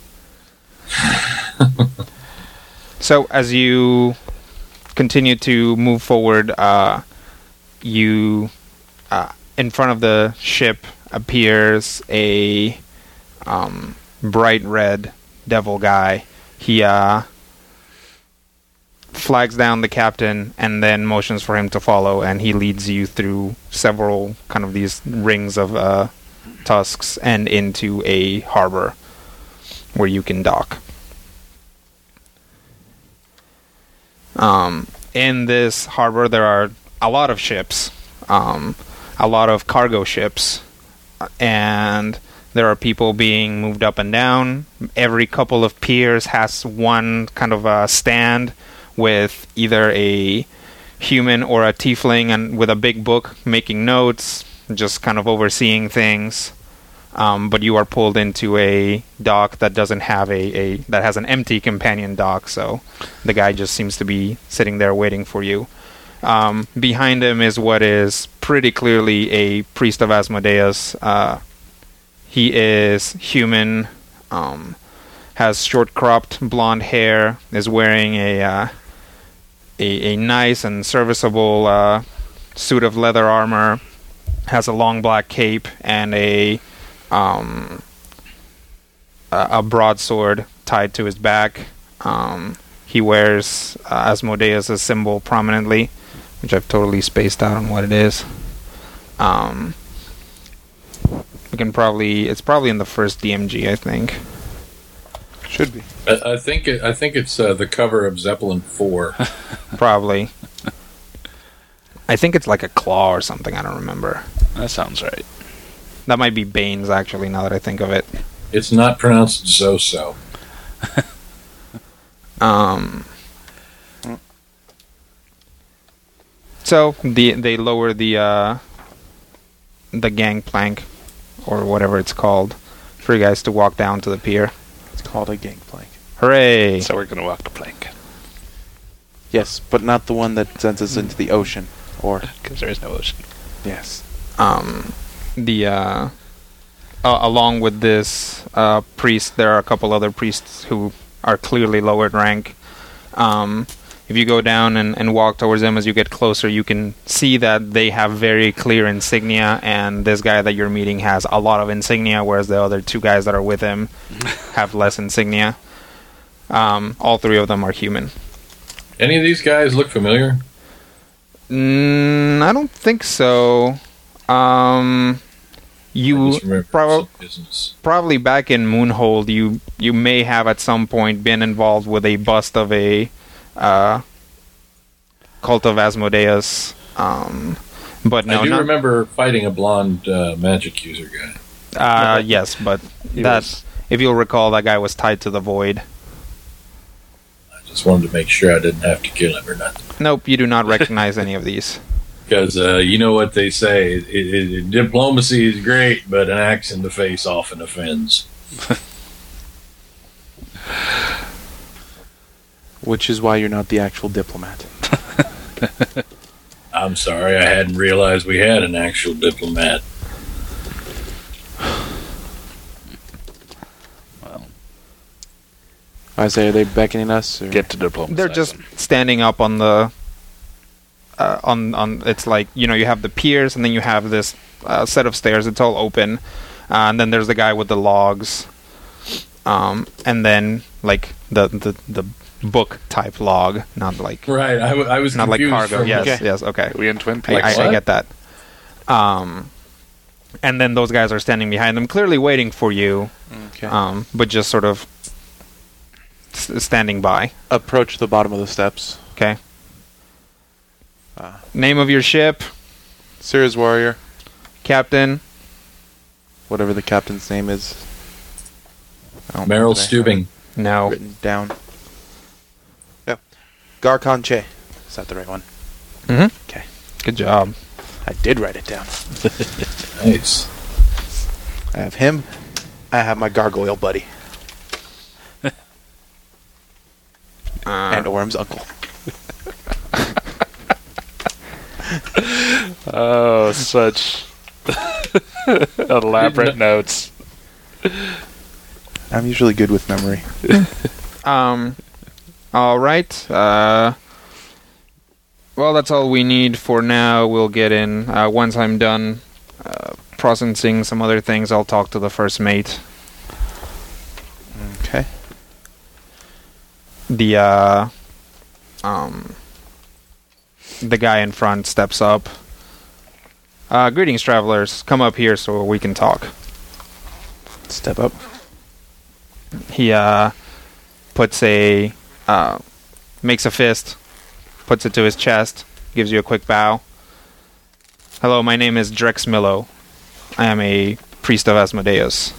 So as you continue to move forward, uh, you uh, in front of the ship appears a um, bright red devil guy. He uh, flags down the captain and then motions for him to follow, and he leads you through several kind of these rings of uh, tusks and into a harbor where you can dock. Um, in this harbor, there are a lot of ships, um, a lot of cargo ships, and there are people being moved up and down. Every couple of piers has one kind of a stand with either a human or a tiefling and with a big book making notes, just kind of overseeing things. Um, but you are pulled into a dock that doesn't have a, a that has an empty companion dock, so the guy just seems to be sitting there waiting for you. Um, behind him is what is pretty clearly a priest of Asmodeus. Uh, he is human, um, has short cropped blonde hair, is wearing a uh, a, a nice and serviceable uh, suit of leather armor, has a long black cape and a um, a, a broadsword tied to his back. Um, he wears uh, Asmodeus' symbol prominently, which I've totally spaced out on what it is. Um, we can probably it's probably in the first D M G, I think. Should be. I, I think it, I think it's uh, the cover of Zeppelin four. Probably. I think it's like a claw or something. I don't remember. That sounds right. That might be Bane's, actually, now that I think of it. It's not pronounced Zoso. Um. So the they lower the uh, the gangplank, or whatever it's called, for you guys to walk down to the pier. It's called a gangplank. Hooray! So we're going to walk the plank. Yes, but not the one that sends us into the ocean. Or Because there is no ocean. yes. Um, the uh, uh, along with this uh, priest, there are a couple other priests who are clearly lowered rank. Um, if you go down and, and walk towards them as you get closer, you can see that they have very clear insignia, and this guy that you're meeting has a lot of insignia, whereas the other two guys that are with him have less insignia. Um, all three of them are human. Any of these guys look familiar? Mm, I don't think so. Um, I you just remember prob- some business. probably back in Moonhold, you you may have at some point been involved with a bust of a uh, cult of Asmodeus. Um, but no, I do not, remember fighting a blonde uh, magic user guy. uh, yes, but that if you'll recall, that guy was tied to the void. I just wanted to make sure I didn't have to kill him or nothing. Nope, you do not recognize any of these. Because uh, you know what they say, it, it, it, diplomacy is great, but an axe in the face often offends. Which is why you're not the actual diplomat. I'm sorry, I hadn't realized we had an actual diplomat. Well, I say, are they beckoning us? Or? get to diplomacy. They're just standing up on the uh, on on. It's like, you know, you have the piers, and then you have this uh, set of stairs. It's all open, uh, and then there's the guy with the logs, um, and then like the the the book type log, not like Right, I, w- I was not like confused cargo. from- Yes, Okay. yes, okay. Are we in Twin I, Peaks? I, I what? get that. Um, and then those guys are standing behind them, clearly waiting for you, Okay. um, but just sort of s- standing by. Approach the bottom of the steps. Okay. Uh, Name of your ship, Sirius Warrior, captain. whatever the captain's name is. I don't Meryl know today. Stubing. No. Written down. Yep. Garkon Che. Is that the right one? Mm-hmm. Okay. Good job. I did write it down. Nice. I have him. I have my gargoyle buddy. Uh, And Orm's uncle. Oh, such elaborate notes. I'm usually good with memory. Um. All right. Uh. Well, that's all we need for now. We'll get in uh, once I'm done uh, processing some other things. I'll talk to the first mate. Okay. The uh. Um. The guy in front steps up. Uh, greetings, travelers. Come up here so we can talk. Step up. He uh puts a uh makes a fist, puts it to his chest, gives you a quick bow. Hello, my name is Drex Millo. I am a priest of Asmodeus.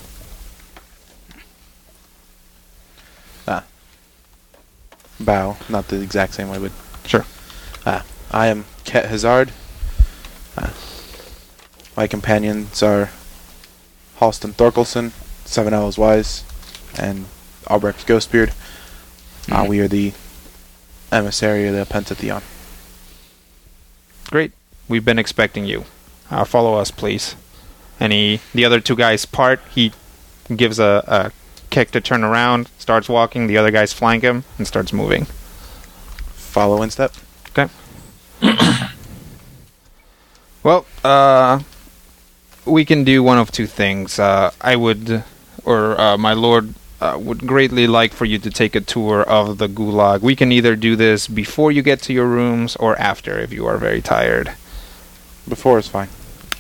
Ah. Bow. Not the exact same way, but Sure. ah. I am Ket Hazard. Ah. My companions are Halston Thorkelson, Seven Owls Wise, and Albrecht Ghostbeard. Uh, Mhm. we are the emissary of the Pentathlon. Great. We've been expecting you. Uh, follow us, please. And he, the other two guys part. He gives a, a kick to turn around, starts walking. The other guys flank him and starts moving. follow in step. Okay. Well, uh, we can do one of two things. Uh, I would, or uh, my lord, uh, would greatly like for you to take a tour of the gulag. We can either do this before you get to your rooms or after, if you are very tired. Before is fine.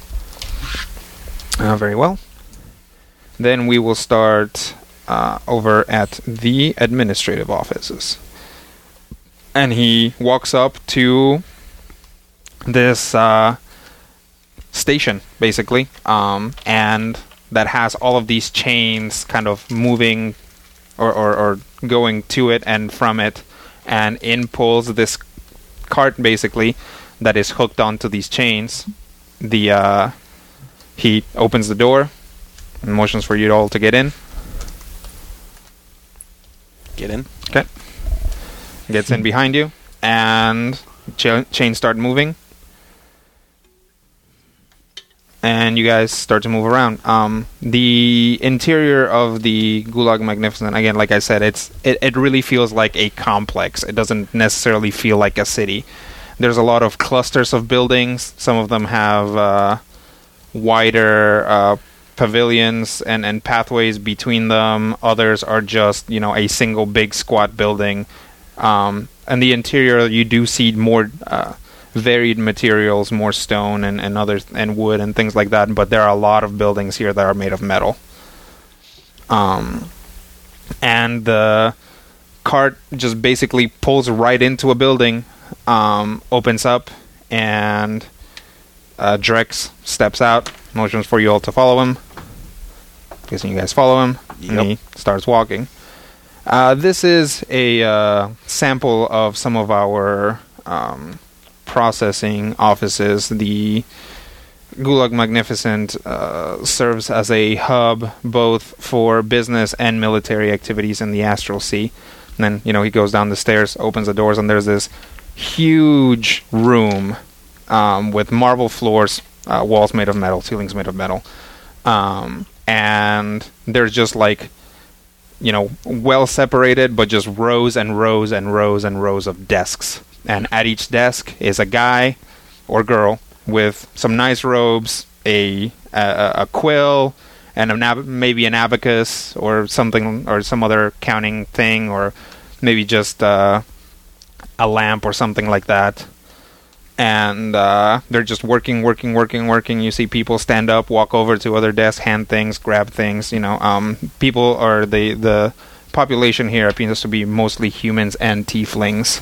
Uh, very well. Then we will start uh, over at the administrative offices. And he walks up to this uh, station, basically, um, and that has all of these chains kind of moving or, or, or going to it and from it, and in pulls this cart, basically, that is hooked onto these chains. The uh, he opens the door and motions for you all to get in. Get in. Okay. Gets in behind you, and ch- chains start moving. And you guys start to move around. Um, the interior of the Gulag Magnificent, again, like I said, it's it, it really feels like a complex. It doesn't necessarily feel like a city. There's a lot of clusters of buildings. Some of them have uh, wider uh, pavilions and, and pathways between them. Others are just, you know, a single big squat building. Um, and the interior, you do see more uh, varied materials, more stone and, and other and wood and things like that. But there are a lot of buildings here that are made of metal. Um, and the cart just basically pulls right into a building, um, opens up, and uh, Drex steps out, motions for you all to follow him. Guessing you guys follow him, Yep. and he starts walking. Uh, this is a uh, sample of some of our um, processing offices. The Gulag Magnificent uh, serves as a hub both for business and military activities in the Astral Sea. And then, you know, he goes down the stairs, opens the doors, and there's this huge room um, with marble floors, uh, walls made of metal, ceilings made of metal. Um, and there's just like, you know, well separated, but just rows and rows and rows and rows of desks. And at each desk is a guy or girl with some nice robes, a a, a quill, and a nab- maybe an abacus or something, or some other counting thing, or maybe just uh, a lamp or something like that. And uh, they're just working, working, working, working. You see people stand up, walk over to other desks, hand things, grab things. You know, um, people are the the population here appears to be mostly humans and tieflings.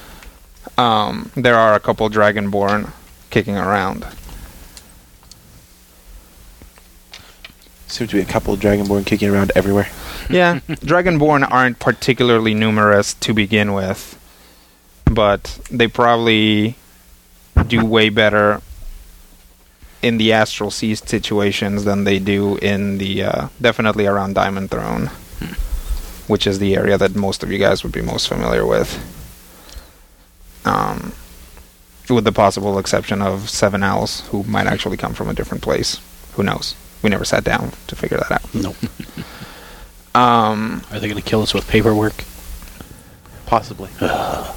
Um, there are a couple Dragonborn kicking around. Seems to be a couple of Dragonborn kicking around everywhere. Yeah, Dragonborn aren't particularly numerous to begin with, but they probably do way better in the Astral Sea situations than they do in the, uh, definitely around Diamond Throne, which is the area that most of you guys would be most familiar with. Um, with the possible exception of Seven Owls, who might actually come from a different place. Who knows? We never sat down to figure that out. Nope. Um, Are they going to kill us with paperwork? Possibly. I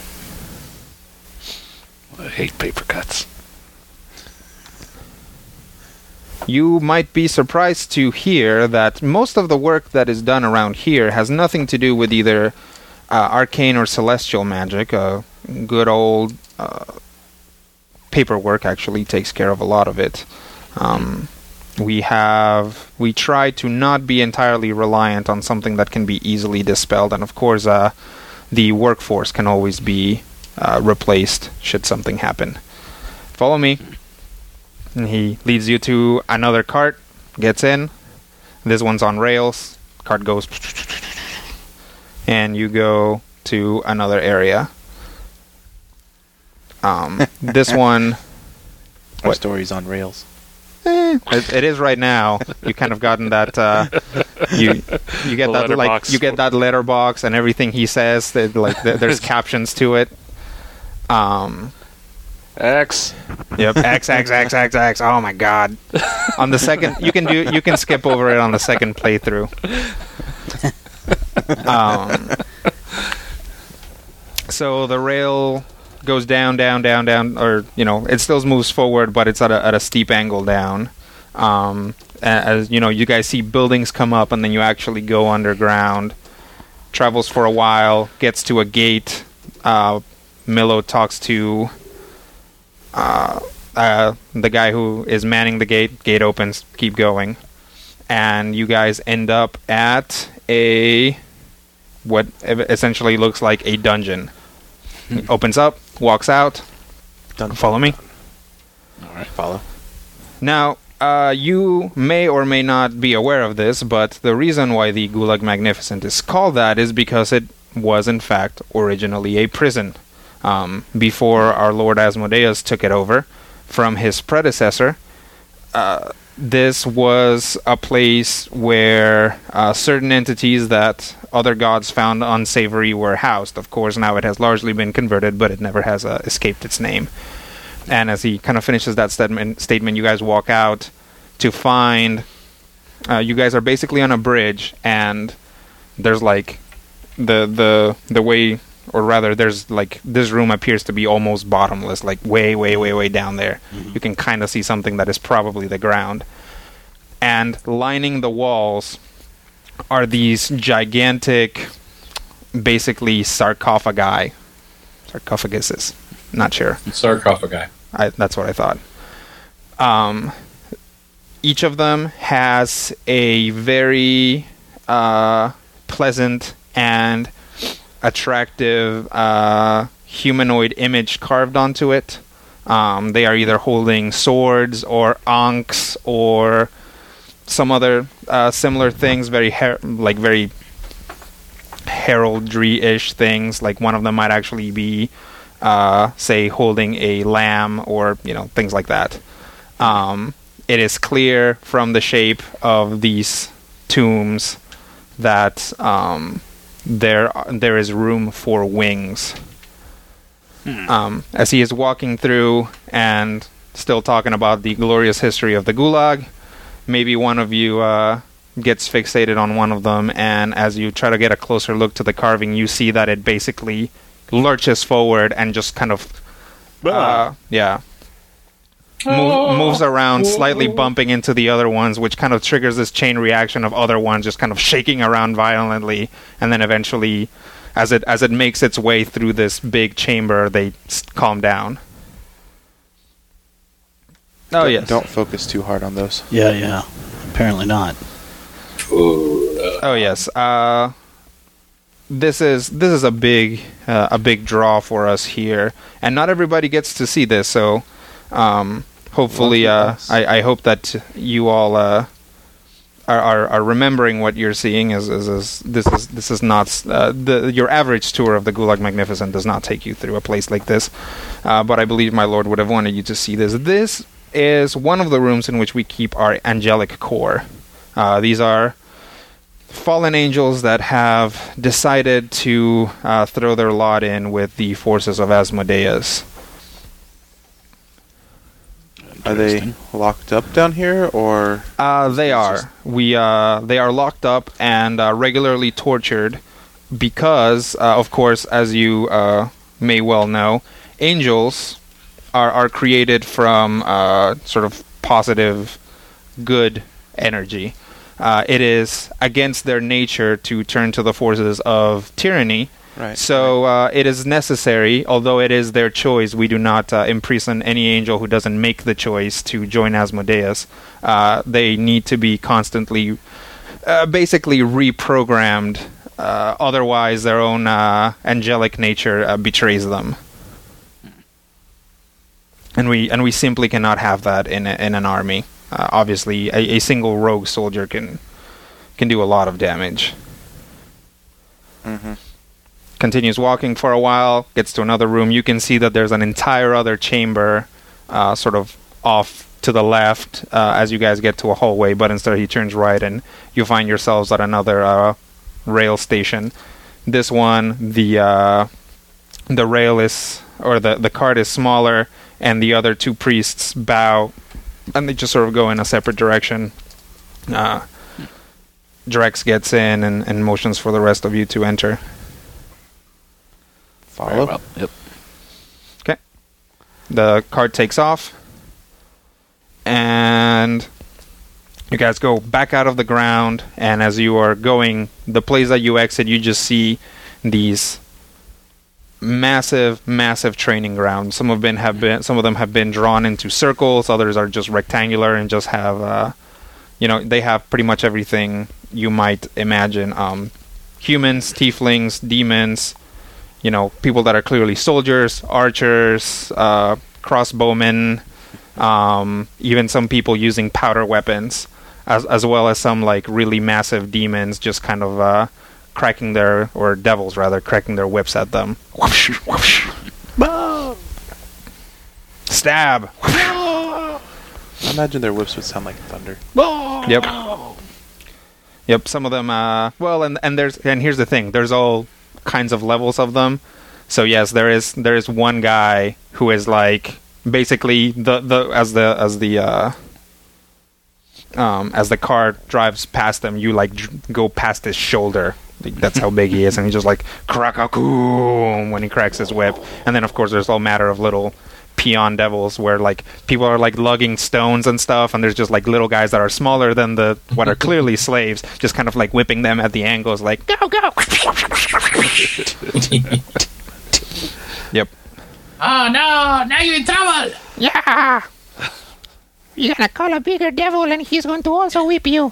hate paper cuts. You might be surprised to hear that most of the work that is done around here has nothing to do with either uh, arcane or celestial magic. Uh, good old uh, paperwork actually takes care of a lot of it. Um, we have we try to not be entirely reliant on something that can be easily dispelled, and of course, uh, the workforce can always be uh, replaced should something happen. Follow me. And he leads you to another cart, gets in. This one's on rails. Cart goes, and you go to another area. Um, this one, Our What? story's on rails. eh, it, it is right now. You kind of gotten that. Uh, you you get The that like letterbox. you get that letterbox and everything he says. That, like th- there's captions to it. Um. X. Yep. X X X X X. Oh my god. On the second, you can do you can skip over it on the second playthrough. Um. So the rail goes down, down, down, down, or, you know, it still moves forward, but it's at a, at a steep angle down. Um, as, you know, you guys see buildings come up, and then you actually go underground. Travels for a while, gets to a gate. Uh, Milo talks to uh, uh, the guy who is manning the gate. Gate opens, keep going. And you guys end up at a... what essentially looks like a dungeon. He opens up, walks out. Done. Follow me. All right, follow. Now, uh, you may or may not be aware of this, but the reason why the Gulag Magnificent is called that is because it was, in fact, originally a prison. Um, before our Lord Asmodeus took it over from his predecessor, uh, this was a place where uh, certain entities that other gods found unsavory were housed. Of course, now it has largely been converted, but it never has uh, escaped its name. And as he kind of finishes that statement, statement, you guys walk out to find... Uh, you guys are basically on a bridge, and there's like... The, the, the way... Or rather, there's like... This room appears to be almost bottomless, like way, way, way, way down there. Mm-hmm. You can kind of see something that is probably the ground. And lining the walls are these gigantic, basically sarcophagi. Sarcophaguses. Not sure. Sarcophagi. I, that's what I thought. Um, each of them has a very uh, pleasant and attractive uh, humanoid image carved onto it. Um, they are either holding swords or ankhs or some other uh, similar things, very her- like very heraldry-ish things. Like one of them might actually be, uh, say, holding a lamb or you know things like that. Um, it is clear from the shape of these tombs that um, there there is room for wings. Hmm. Um, as he is walking through and still talking about the glorious history of the Gulag, maybe one of you uh, gets fixated on one of them, and as you try to get a closer look to the carving, you see that it basically lurches forward and just kind of, uh, yeah, Mo- moves around, slightly bumping into the other ones, which kind of triggers this chain reaction of other ones just kind of shaking around violently, and then eventually, as it as it makes its way through this big chamber, they s- calm down. Oh, don't, yes. Don't focus too hard on those. Yeah, yeah. Apparently not. Oh, yes. Uh, this is this is a big uh, a big draw for us here, and not everybody gets to see this. So, um, hopefully, uh, I, I hope that you all uh, are, are are remembering what you're seeing. Is, is, is this is this is not uh, the your average tour of the Gulag Magnificent does not take you through a place like this, uh, but I believe my lord would have wanted you to see this. This is one of the rooms in which we keep our angelic core. Uh, these are fallen angels that have decided to uh, throw their lot in with the forces of Asmodeus. Are they locked up down here, or? Uh, they are. We uh, they are locked up and uh, regularly tortured because, uh, of course, as you uh, may well know, angels are are created from uh, sort of positive, good energy. Uh, it is against their nature to turn to the forces of tyranny. Right. So uh, it is necessary, although it is their choice. We do not uh, imprison any angel who doesn't make the choice to join Asmodeus. Uh, they need to be constantly, uh, basically reprogrammed. Uh, otherwise, their own uh, angelic nature uh, betrays them. And we and we simply cannot have that in a, in an army. Uh, obviously, a, a single rogue soldier can can do a lot of damage. Mm-hmm. Continues walking for a while, gets to another room. You can see that there's an entire other chamber, uh, sort of off to the left uh, as you guys get to a hallway. But instead, he turns right, and you find yourselves at another uh, rail station. This one, the uh, the rail is or the the cart is smaller, and the other two priests bow. And they just sort of go in a separate direction. Uh, Drex gets in and, and motions for the rest of you to enter. Follow. Very well. Yep. Okay. The cart takes off. And you guys go back out of the ground. And as you are going, the place that you exit, you just see these massive, massive training grounds. Some of been have been, some of them have been drawn into circles. Others are just rectangular and just have, uh, you know, they have pretty much everything you might imagine. Um, humans, tieflings, demons, you know, people that are clearly soldiers, archers, uh, crossbowmen, um, even some people using powder weapons, as as well as some like really massive demons just kind of uh, cracking their, or devils rather, cracking their whips at them. Whoosh, whoosh. Stab. I imagine their whips would sound like thunder. Yep. Yep. Some of them. Uh, well, and and there's and here's the thing. There's all kinds of levels of them. So yes, there is there is one guy who is like basically the the as the as the uh, um as the car drives past them, you like dr- go past his shoulder. Like, that's how big he is, and he just like crack-a-coom when he cracks his whip. And then of course there's all matter of little peon devils where like people are like lugging stones and stuff, and there's just like little guys that are smaller than the what are clearly slaves, just kind of like whipping them at the angles, like go go. Yep. Oh no! Now you're in trouble. Yeah. You're gonna call a bigger devil, and he's going to also whip you.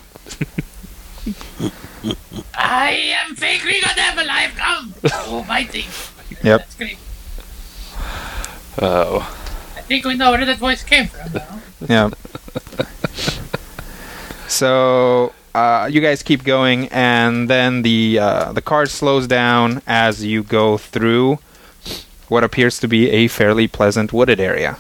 I am fake Rigo Devil. I have come. Oh, mighty. Yep. That's great. Oh. I think we know where that voice came from now. Yeah. So uh, you guys keep going, and then the uh, the car slows down as you go through what appears to be a fairly pleasant wooded area.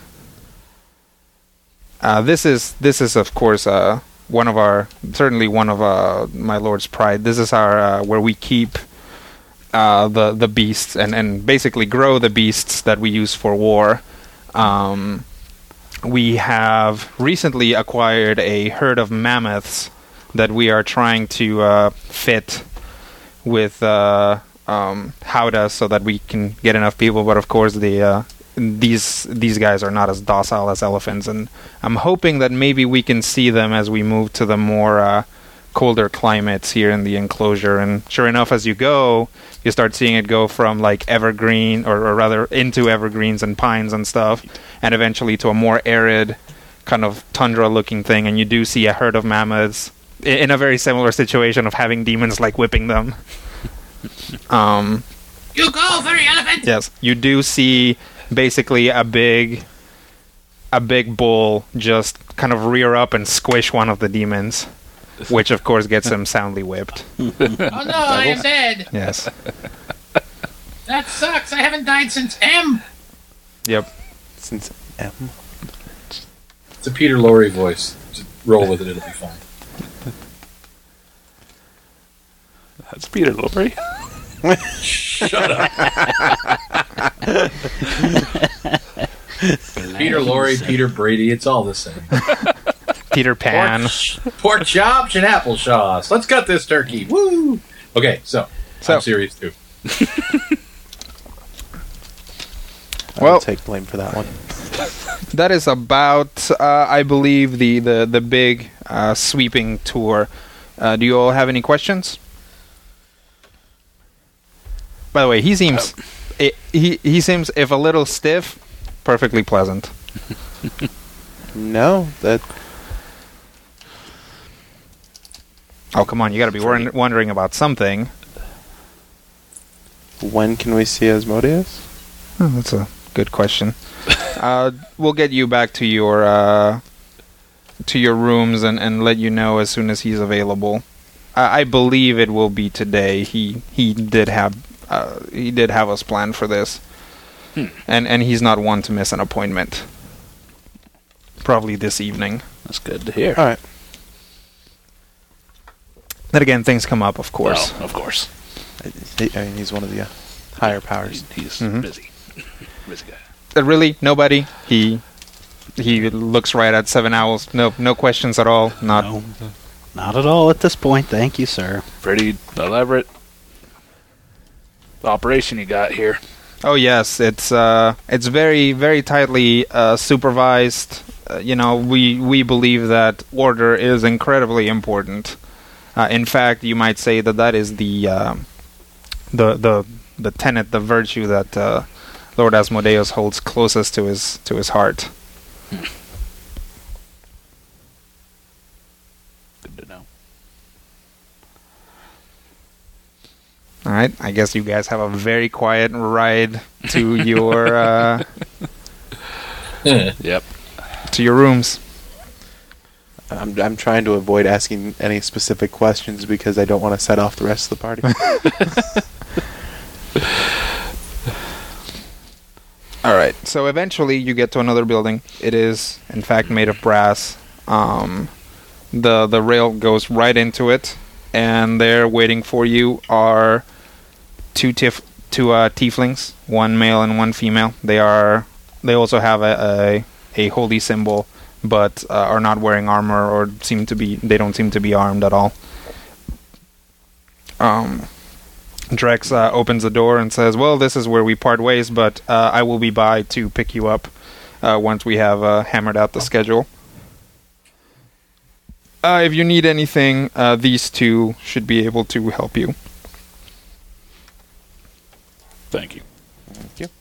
Uh, this is this is of course uh, one of our certainly one of uh, my lord's pride. This is our uh, where we keep uh, the the beasts and, and basically grow the beasts that we use for war. Um, we have recently acquired a herd of mammoths that we are trying to uh, fit with uh, um, howdahs so that we can get enough people. But of course, the uh, these these guys are not as docile as elephants, and I'm hoping that maybe we can see them as we move to the more uh, colder climates here in the enclosure. And sure enough, as you go, you start seeing it go from like evergreen, or, or rather into evergreens and pines and stuff, and eventually to a more arid kind of tundra-looking thing. And you do see a herd of mammoths in, in a very similar situation of having demons like whipping them. um, You go, furry elephant. yes, you do see basically a big, a big bull just kind of rear up and squish one of the demons, which of course gets him soundly whipped. Oh no, I am dead. Yes. That sucks. I haven't died since M. Yep. Since M. It's a Peter Lorre voice. Just roll with it; it'll be fine. That's Peter Lorre. Shut up. Peter Lorre, Peter Brady, it's all the same. Peter Pan. Pork, pork chops and apple sauce. Let's cut this turkey. Woo! Okay, so, So- I'm serious too. Well- I'll take blame for that one. That is about, uh, I believe, the the the big uh, sweeping tour. Uh, do you all have any questions? By the way, he seems it, he he seems, if a little stiff, perfectly pleasant. No, that Oh, come on, you got to be wor- wondering about something. when can we see Asmodeus? Oh, that's a good question. uh, we'll get you back to your uh, to your rooms and, and let you know as soon as he's available. I, I believe it will be today. He he did have uh, he did have us planned for this, Hmm. and and he's not one to miss an appointment. Probably this evening. That's good to hear. All right. Then again, things come up, of course. Well, of course. I, I mean, he's one of the uh, higher powers. He's Mhm. busy. Busy guy. Uh, really, nobody. He he looks right at seven owls. No no questions at all. Not. No, not at all at this point. Thank you, sir. Pretty elaborate operation you got here. Oh yes, it's uh, it's very very tightly uh, supervised. Uh, you know, we we believe that order is incredibly important. Uh, in fact, you might say that that is the uh, the the the tenet, the virtue that uh, Lord Asmodeus holds closest to his to his heart. Good to know. All right, I guess you guys have a very quiet ride to your uh, Yep. to your rooms. I'm I'm trying to avoid asking any specific questions because I don't want to set off the rest of the party. All right. So eventually, you get to another building. It is, in fact, made of brass. Um, the the rail goes right into it, and there, waiting for you, are two tif- two uh, tieflings, one male and one female. They are. They also have a a, a holy symbol, but uh, are not wearing armor or seem to be. They don't seem to be armed at all. Um. Drex uh, opens the door and says, well, this is where we part ways, but uh, I will be by to pick you up uh, once we have uh, hammered out the schedule. Uh, if you need anything, uh, these two should be able to help you. Thank you. Thank you.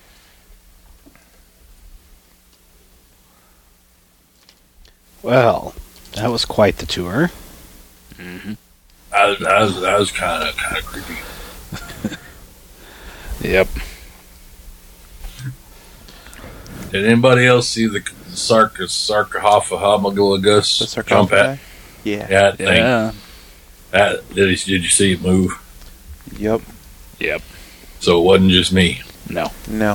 Well, that was quite the tour. Mm-hmm. I was, I was, I was kind of, kind of creepy. Yep. Did anybody else see the sarcos, sarcophagus The jump sarcophagi? at? Yeah. That thing. Yeah. That, did, you, did you see it move? Yep. Yep. So it wasn't just me. No. No.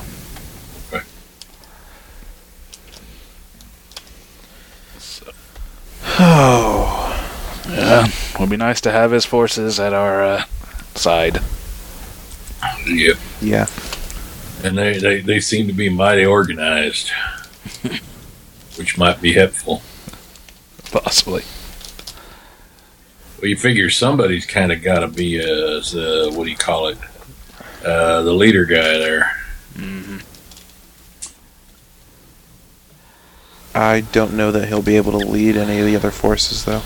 Oh. Yeah. Would be nice to have his forces at our uh, side. Yep. Yeah. And they, they, they seem to be mighty organized, which might be helpful. Possibly. Well, you figure somebody's kind of got to be, uh, the, what do you call it, uh, the leader guy there. Mm-hmm. I don't know that he'll be able to lead any of the other forces, though.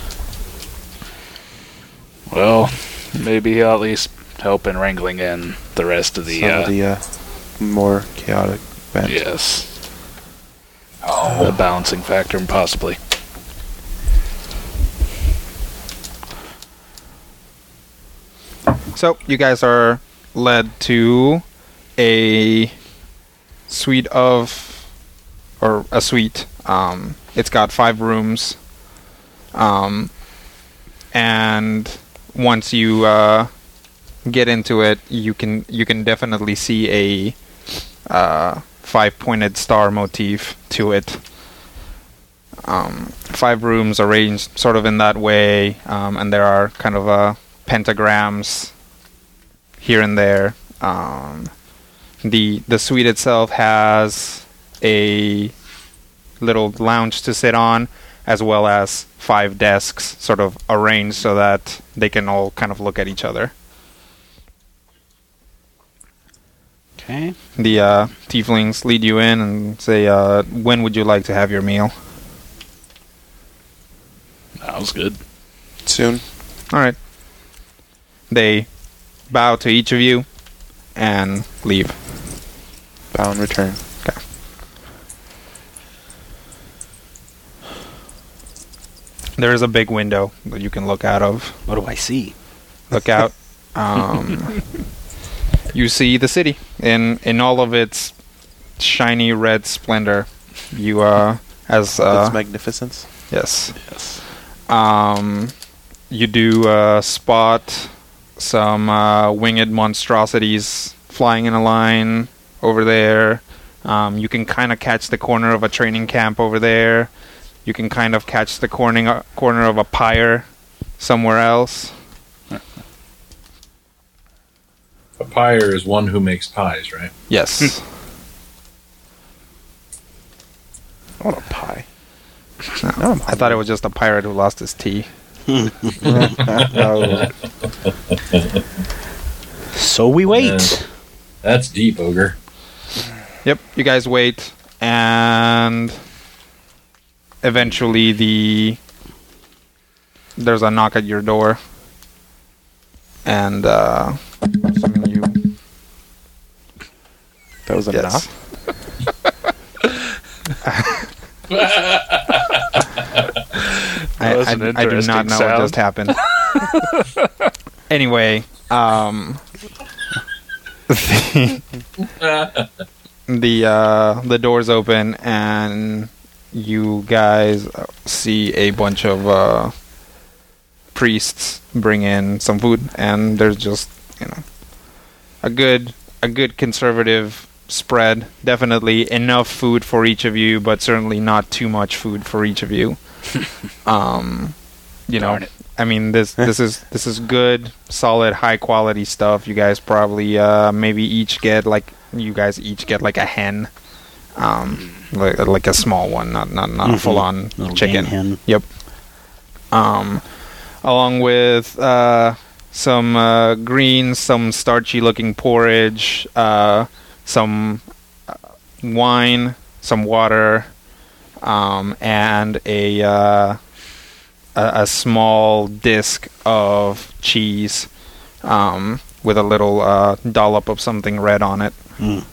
Well, maybe he'll at least help in wrangling in the rest of the, Some uh, of the uh, more chaotic events. yes, Oh. the balancing factor, possibly. So, you guys are led to a suite of, or a suite. Um, it's got five rooms. Um, and once you uh, get into it, you can you can definitely see a uh, five-pointed star motif to it. Um, five rooms arranged sort of in that way, um, and there are kind of uh, pentagrams here and there. Um, the the suite itself has a little lounge to sit on, as well as five desks sort of arranged so that they can all kind of look at each other. Okay. The uh, tieflings lead you in and say, uh, when would you like to have your meal? That was good. Soon. Alright. They bow to each of you and leave. Bow and return. Okay. There is a big window that you can look out of. What do I see? Look out. Um, you see the city in in all of its shiny red splendor. You uh, as uh, Its magnificence. yes. Yes. Um, you do uh, spot some uh, winged monstrosities flying in a line over there. Um, you can kind of catch the corner of a training camp over there. You can kind of catch the corning, corner of a pyre somewhere else. A pyre is one who makes pies, right? Yes. I want a pie. No, I thought it was just a pirate who lost his tea. Oh. So we wait. Yeah. That's deep, Ogre. Yep, you guys wait, and eventually the there's a knock at your door, and uh, assuming you That was a yes. knock. I, was I, an I do not interesting know sound. what just happened. Anyway, um, the the, uh, the doors open and you guys see a bunch of uh, priests bring in some food, and there's just you know a good a good conservative spread. Definitely enough food for each of you, but certainly not too much food for each of you. um, you know, Darn it. I mean this this is this is good, solid, high quality stuff. You guys probably uh, maybe each get like you guys each get like a hen, um, like, like a small one, not not not Mhm. a full on Little chicken. game hen. Yep. Um, along with uh, some uh, greens, some starchy looking porridge, uh, some uh, wine, some water, um, and a, uh, a a small disc of cheese um, with a little uh, dollop of something red on it, Mm.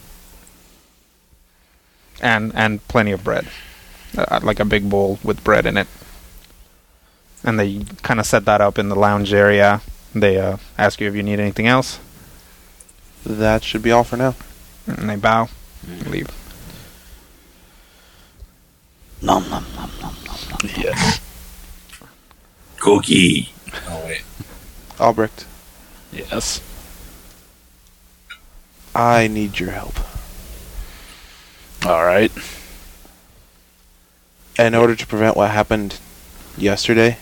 and and plenty of bread, uh, like a big bowl with bread in it. And they kind of set that up in the lounge area. They uh, ask you if you need anything else, That should be all for now. and they bow, and leave. Nom nom nom nom nom nom. Yes. Cookie. Oh, wait. Albrecht, Yes. I need your help. All right. In order to prevent what happened yesterday,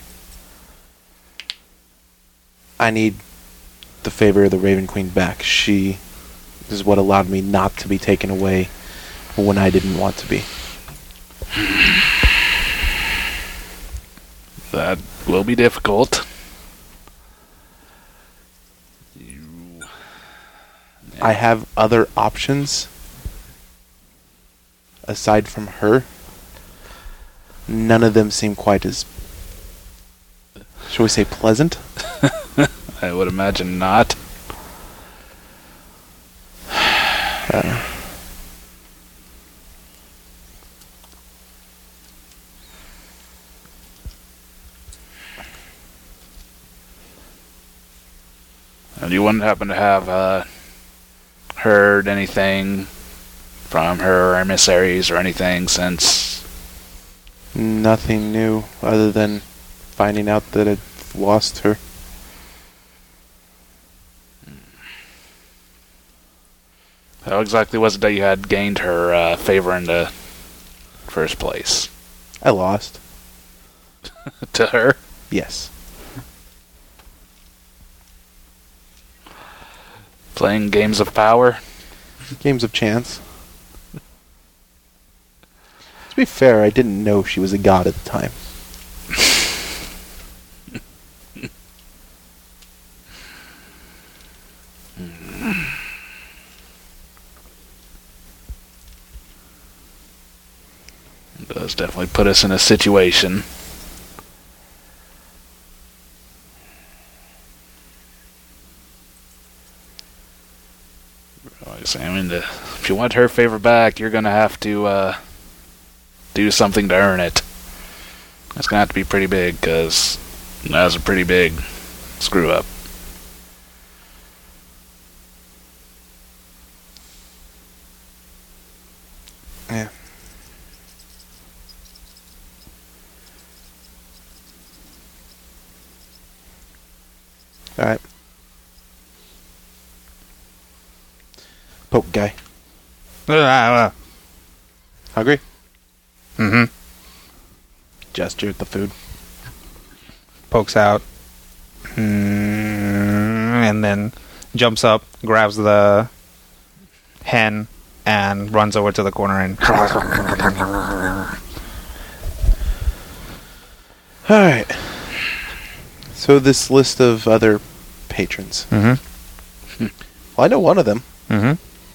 I need the favor of the Raven Queen back. She is what allowed me not to be taken away when I didn't want to be. That will be difficult. You... I have other options aside from her. None of them seem quite as, shall we say, pleasant. I would imagine not. Uh, And you wouldn't happen to have uh, heard anything from her emissaries or anything since... nothing new other than finding out that I've lost her. How exactly was it that you had gained her uh, favor in the first place? I lost. To her? Yes. Playing games of power? Games of chance. To be fair, I didn't know she was a god at the time. It does definitely put us in a situation. Like I say, I mean, the, if you want her favor back, you're gonna have to uh, do something to earn it. It's gonna have to be pretty big, because that was a pretty big screw up. Yeah. Alright. Poke guy. Hungry? Mm-hmm. Gesture at the food. Pokes out, mm, and then jumps up, grabs the hen, and runs over to the corner and. Alright. So this list of other patrons. Mm-hmm. Well, I know one of them. Mm-hmm.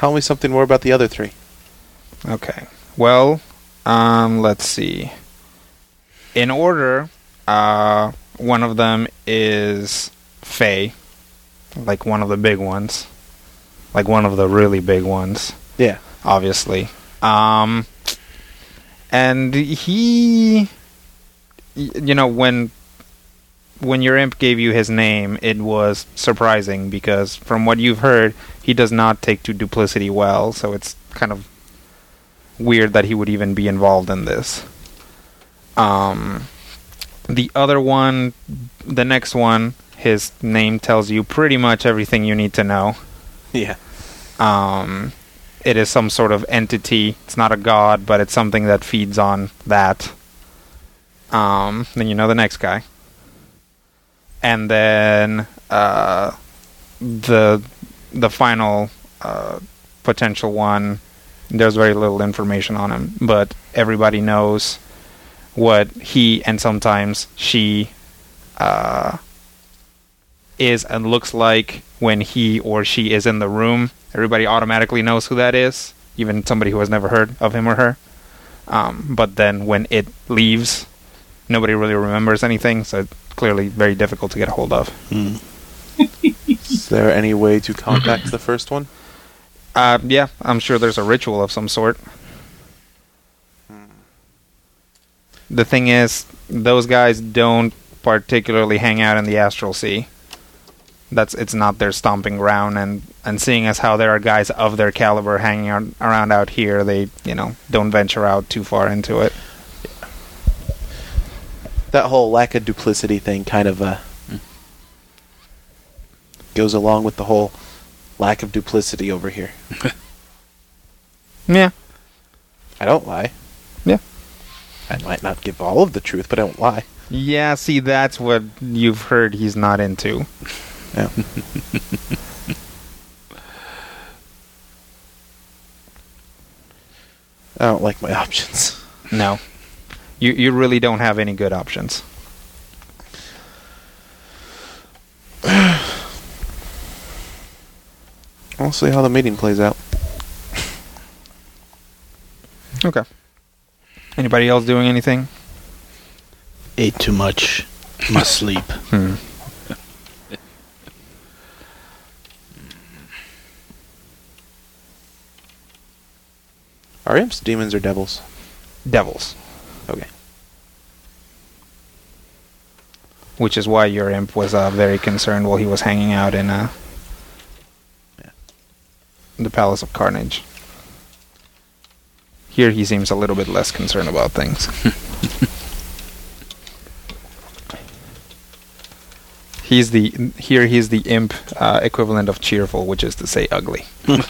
Tell me something more about the other three. Okay. Well, um, let's see. In order, uh, one of them is Faye, like one of the big ones, like one of the really big ones. Yeah. Obviously. Um, and he, you know, when when your imp gave you his name, it was surprising because from what you've heard, he does not take to duplicity well, so it's kind of weird that he would even be involved in this. Um, the other one, the next one, his name tells you pretty much everything you need to know. Yeah. Um, it is some sort of entity. It's not a god, but it's something that feeds on that. Um, then you know the next guy. And then uh, the the final uh, potential one, there's very little information on him, but everybody knows what he and sometimes she uh, is and looks like when he or she is in the room. Everybody automatically knows who that is, even somebody who has never heard of him or her. Um, but then when it leaves, nobody really remembers anything, so it's clearly very difficult to get a hold of. Hmm. Is there any way to contact the first one? Uh, yeah, I'm sure there's a ritual of some sort. The thing is, those guys don't particularly hang out in the Astral Sea. That's it's not their stomping ground, and, and seeing as how there are guys of their caliber hanging out, around out here, they, you know, don't venture out too far into it. That whole lack of duplicity thing kind of uh, goes along with the whole lack of duplicity over here. Yeah. I don't lie. Yeah. I might not give all of the truth, but I don't lie. Yeah, see, that's what you've heard he's not into. Yeah. I don't like my options. No. You you really don't have any good options. I'll see how the meeting plays out. Okay. Anybody else doing anything? Ate too much. Must sleep. Hmm. Are imps demons or devils? Devils. Okay. Which is why your imp was uh, very concerned while he was hanging out in uh, Yeah. the Palace of Carnage. Here he seems a little bit less concerned about things. He's the here he's the imp uh, equivalent of cheerful, which is to say ugly.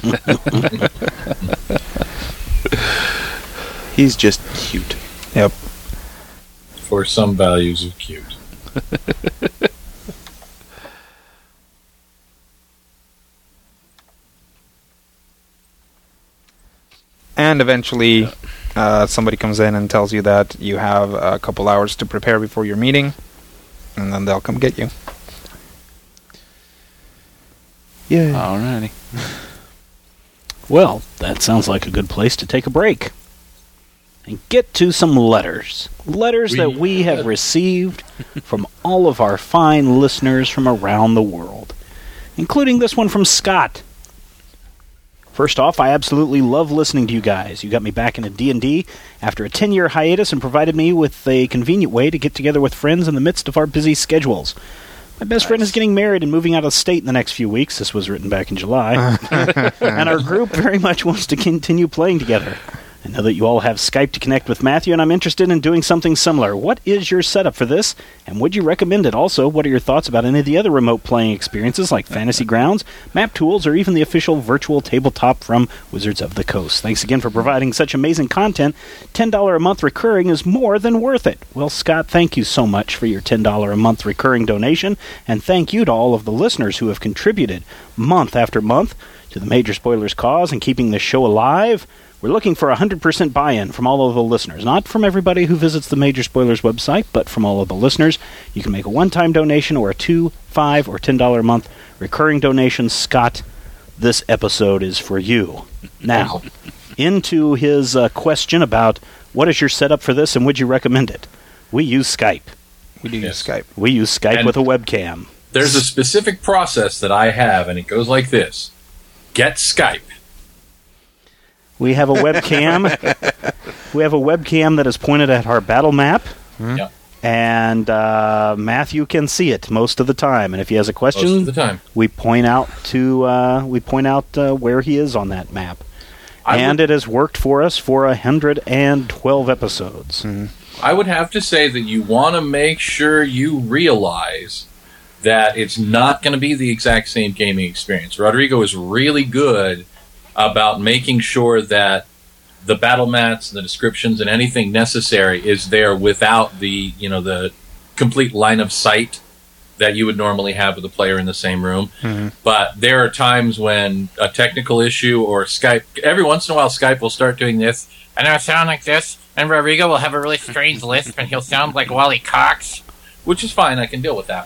He's just cute. Yep. For some values of cute. And eventually, uh, somebody comes in and tells you that you have a couple hours to prepare before your meeting, and then they'll come get you. Yeah. Alrighty. Well, that sounds like a good place to take a break. And get to some letters. Letters We- that we have received from all of our fine listeners from around the world, including this one from Scott. First off, I absolutely love listening to you guys. You got me back into D and D after a ten-year hiatus and provided me with a convenient way to get together with friends in the midst of our busy schedules. My best friend is getting married and moving out of state in the next few weeks. This was written back in July. And our group very much wants to continue playing together. I know that you all have Skype to connect with Matthew, and I'm interested in doing something similar. What is your setup for this, and would you recommend it? Also, what are your thoughts about any of the other remote playing experiences like Fantasy Grounds, Map Tools, or even the official virtual tabletop from Wizards of the Coast? Thanks again for providing such amazing content. ten dollars a month recurring is more than worth it. Well, Scott, thank you so much for your ten dollars a month recurring donation, and thank you to all of the listeners who have contributed month after month to the Major Spoilers cause and keeping this show alive. We're looking for one hundred percent buy-in from all of the listeners. Not from everybody who visits the Major Spoilers website, but from all of the listeners. You can make a one-time donation or a two, five, or ten dollars a month recurring donation. Scott, this episode is for you. Now, into his uh, question about what is your setup for this and would you recommend it? We use Skype. We do Yes. use Skype. We use Skype And- with a webcam. There's a specific process that I have, and it goes like this. Get Skype. We have a webcam. We have a webcam that is pointed at our battle map, Yeah, and uh, Matthew can see it most of the time. And if he has a most question, of the time. we point out to uh, we point out uh, where he is on that map. I and would- it has worked for us for one hundred twelve episodes. I would have to say that you want to make sure you realize that it's not going to be the exact same gaming experience. Rodrigo is really good about making sure that the battle mats and the descriptions and anything necessary is there without the, you know, the complete line of sight that you would normally have with a player in the same room. But there are times when a technical issue or Skype, every once in a while Skype will start doing this, And it'll sound like this, and Rodrigo will have a really strange lisp, and he'll sound like Wally Cox. which is fine. I can deal with that.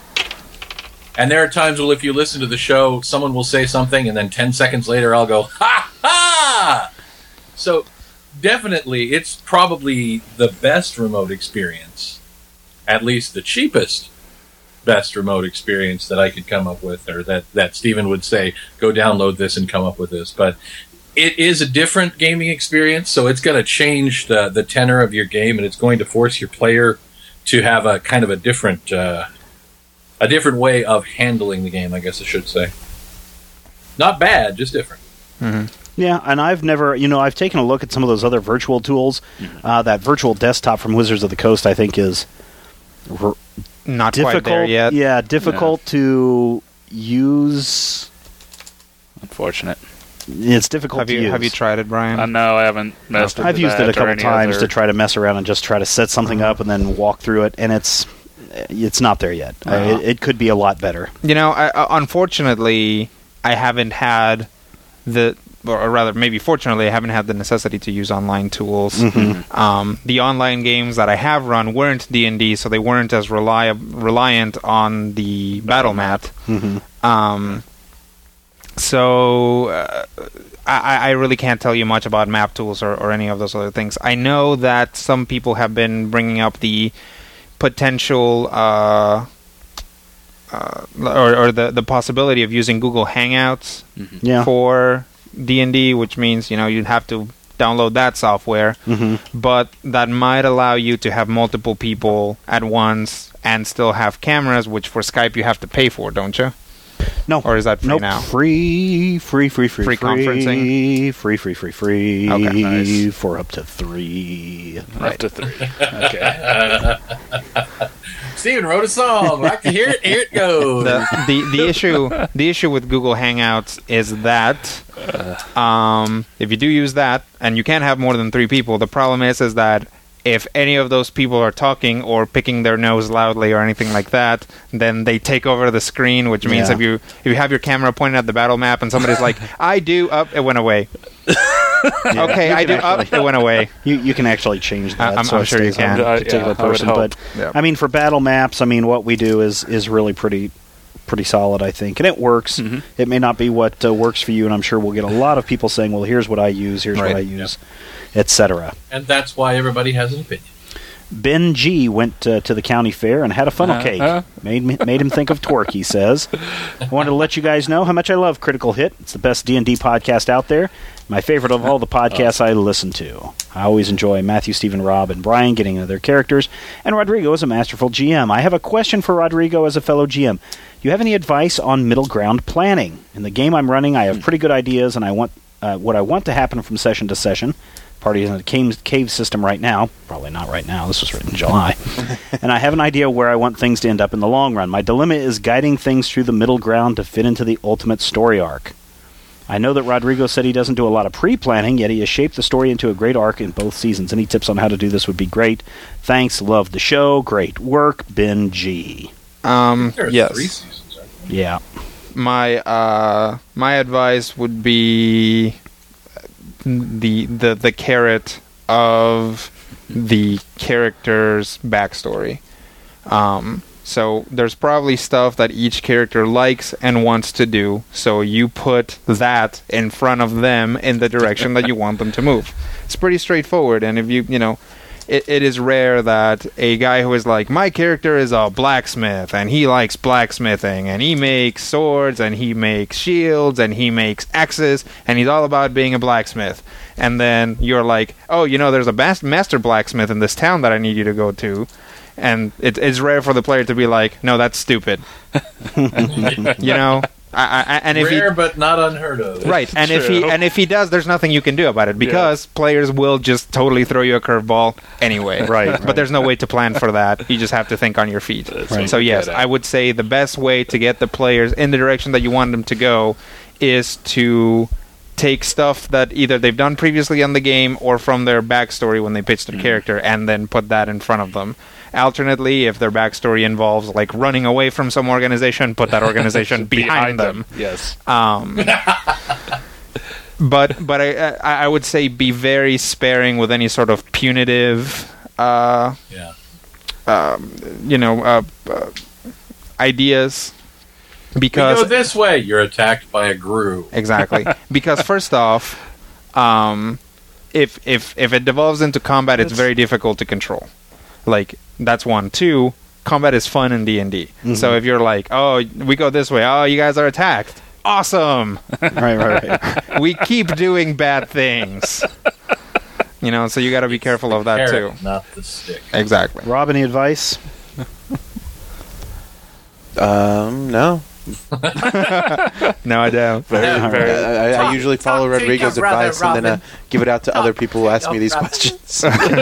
And there are times when if you listen to the show, someone will say something, and then ten seconds later I'll go, ha ha! So definitely, it's probably the best remote experience, at least the cheapest best remote experience that I could come up with, or that, that Steven would say, go download this and come up with this. But it is a different gaming experience, so it's going to change the, the tenor of your game, and it's going to force your player to have a kind of a different uh, a different way of handling the game, I guess I should say. Not bad, just different. Yeah, and I've never, you know, I've taken a look at some of those other virtual tools. Uh, that virtual desktop from Wizards of the Coast, I think, is r- Not difficult. quite there yet. Yeah, difficult to use. Unfortunate. It's difficult Have to you use. have you tried it, Brian? Uh, no, I haven't messed with I've used it that a or couple any times other- to try to mess around and just try to set something up and then walk through it, and it's it's not there yet. Uh, Uh-huh. it, it could be a lot better. You know, I, uh, unfortunately, I haven't had the, or rather, maybe fortunately, I haven't had the necessity to use online tools. Mm-hmm. Um, the online games that I have run weren't D and D, so they weren't as reli- reliant on the battle mat. Mhm. Um, so uh, I, I really can't tell you much about map tools or, or any of those other things. I know that some people have been bringing up the potential uh, uh, or, or the, the possibility of using Google Hangouts Yeah. for D and D, which means, you know, you'd have to download that software, hmm but that might allow you to have multiple people at once and still have cameras, which for Skype you have to pay for, don't you? No. Or is that free Nope. now? Free, free, free, free, Free conferencing? free, free, free, free, Okay, nice. for up to three. Up to three. Okay. Steven wrote a song. I can hear it. Here it goes. the, the the issue the issue with Google Hangouts is that um, if you do use that and you can't have more than three people, the problem is is that if any of those people are talking or picking their nose loudly or anything like that, then they take over the screen, which means Yeah. if you if you have your camera pointed at the battle map and somebody's like, "I do," up, it went away. Okay, you I can do, up, actually- it went away. You you can actually change that. I'm- so I'm it sure you stays on can. a Uh, particular yeah, I would person, hope. but Yeah. I mean, for battle maps, I mean, what we do is is really pretty pretty solid, I think, and it works. Mhm. It may not be what uh, works for you, and I'm sure we'll get a lot of people saying, "Well, here's what I use, here's Right. what I use," et cetera. And that's why everybody has an opinion. Ben G went uh, to the county fair and had a funnel cake. Uh-huh. Made me, made him think of Torque, he says. I wanted to let you guys know how much I love Critical Hit. It's the best D and D podcast out there. My favorite of all the podcasts I listen to. I always enjoy Matthew, Stephen, Rob, and Brian getting into their characters, and Rodrigo is a masterful G M. I have a question for Rodrigo as a fellow G M. Do you have any advice on middle ground planning? In the game I'm running, I have pretty good ideas, and I want uh, what I want to happen from session to session. Party is in a cave, cave system right now. Probably not right now. This was written in July. And I have an idea where I want things to end up in the long run. My dilemma is guiding things through the middle ground to fit into the ultimate story arc. I know that Rodrigo said he doesn't do a lot of pre-planning, yet he has shaped the story into a great arc in both seasons. Any tips on how to do this would be great. Thanks. Love the show. Great work, Ben G. Um, There are yes. three seasons. Right? Yeah. my uh, my advice would be the the the carrot of the character's backstory. Um, So there's probably stuff that each character likes and wants to do, so you put that in front of them in the direction that you want them to move. It's pretty straightforward, and if you, you know, it, it is rare that a guy who is like, my character is a blacksmith, and he likes blacksmithing, and he makes swords, and he makes shields, and he makes axes, and he's all about being a blacksmith. And then you're like, oh, you know, there's a bas- master blacksmith in this town that I need you to go to. And it, it's rare for the player to be like, no, that's stupid. You know? I, I, and if Rare, he, but not unheard of. right, and if he and if he does, there's nothing you can do about it because yeah. players will just totally throw you a curveball anyway. Right, but right. there's no way to plan for that. You just have to think on your feet. Right. So yes, I would say the best way to get the players in the direction that you want them to go is to take stuff that either they've done previously on the game or from their backstory when they pitch their mm-hmm. character, and then put that in front of them. Alternately, if their backstory involves like running away from some organization, put that organization behind, behind them. them. Yes. Um, but but I, I I would say be very sparing with any sort of punitive, uh, yeah, um, you know, uh, uh, ideas. Because we go this way, you're attacked by a grue. Exactly. Because first off, um, if if if it devolves into combat, it's very difficult to control. Like, that's one. Two, combat is fun in D and D. Mm-hmm. So if you're like, oh, we go this way, oh, you guys are attacked. Awesome! right, right, right. We keep doing bad things. You know, so you got to be careful of that, carrot, too. Not the stick. Exactly. Rob, any advice? um, no. No, I don't. Very, very, I, I, I usually follow talk Rodrigo's advice brother, and then uh, give it out to Talk other people who ask to me these brother. questions.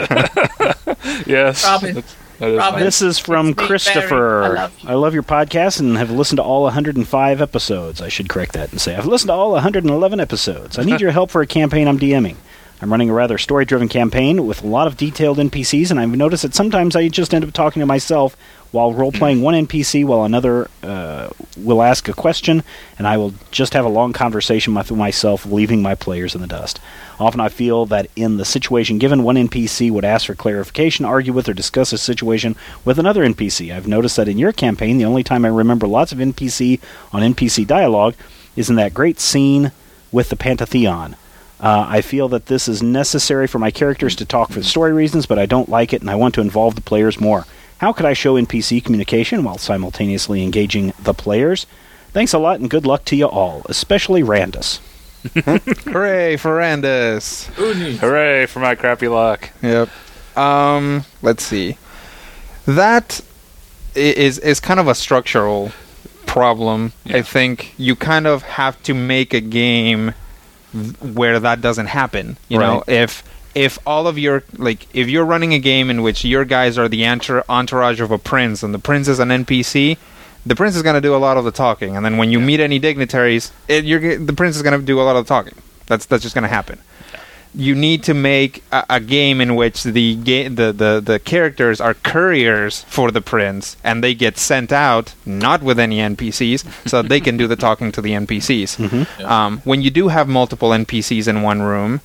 Yes. Robin. That's- that is Robin. nice. This is from It's me, Christopher. Barry. I love you. I love your podcast and have listened to all one hundred five episodes. I should correct that and say I've listened to all one hundred eleven episodes. I need your help for a campaign I'm DMing. I'm running a rather story-driven campaign with a lot of detailed N P Cs, and I've noticed that sometimes I just end up talking to myself while role-playing one N P C while another uh, will ask a question, and I will just have a long conversation with myself, leaving my players in the dust. Often I feel that in the situation given, one N P C would ask for clarification, argue with, or discuss a situation with another N P C. I've noticed that in your campaign, the only time I remember lots of N P C on N P C dialogue is in that great scene with the Pantheon. Uh, I feel that this is necessary for my characters to talk for the story reasons, but I don't like it, and I want to involve the players more. How could I show N P C communication while simultaneously engaging the players? Thanks a lot, and good luck to you all, especially Randus. Hooray for Randus! Hooray for my crappy luck. Yep. Um, let's see. That i- is is kind of a structural problem. Yeah. I think you kind of have to make a game th- where that doesn't happen. You know, Right. if if all of your like if you're running a game in which your guys are the entour- entourage of a prince and the prince is an N P C, the prince is going to do a lot of the talking, and then when you meet any dignitaries, it, you're, g- the prince is going to do a lot of the talking. That's that's just going to happen. You need to make a, a game in which the, ga- the the the characters are couriers for the prince, and they get sent out not with any N P Cs, so that they can do the talking to the N P Cs. Mm-hmm. Um, when you do have multiple N P Cs in one room,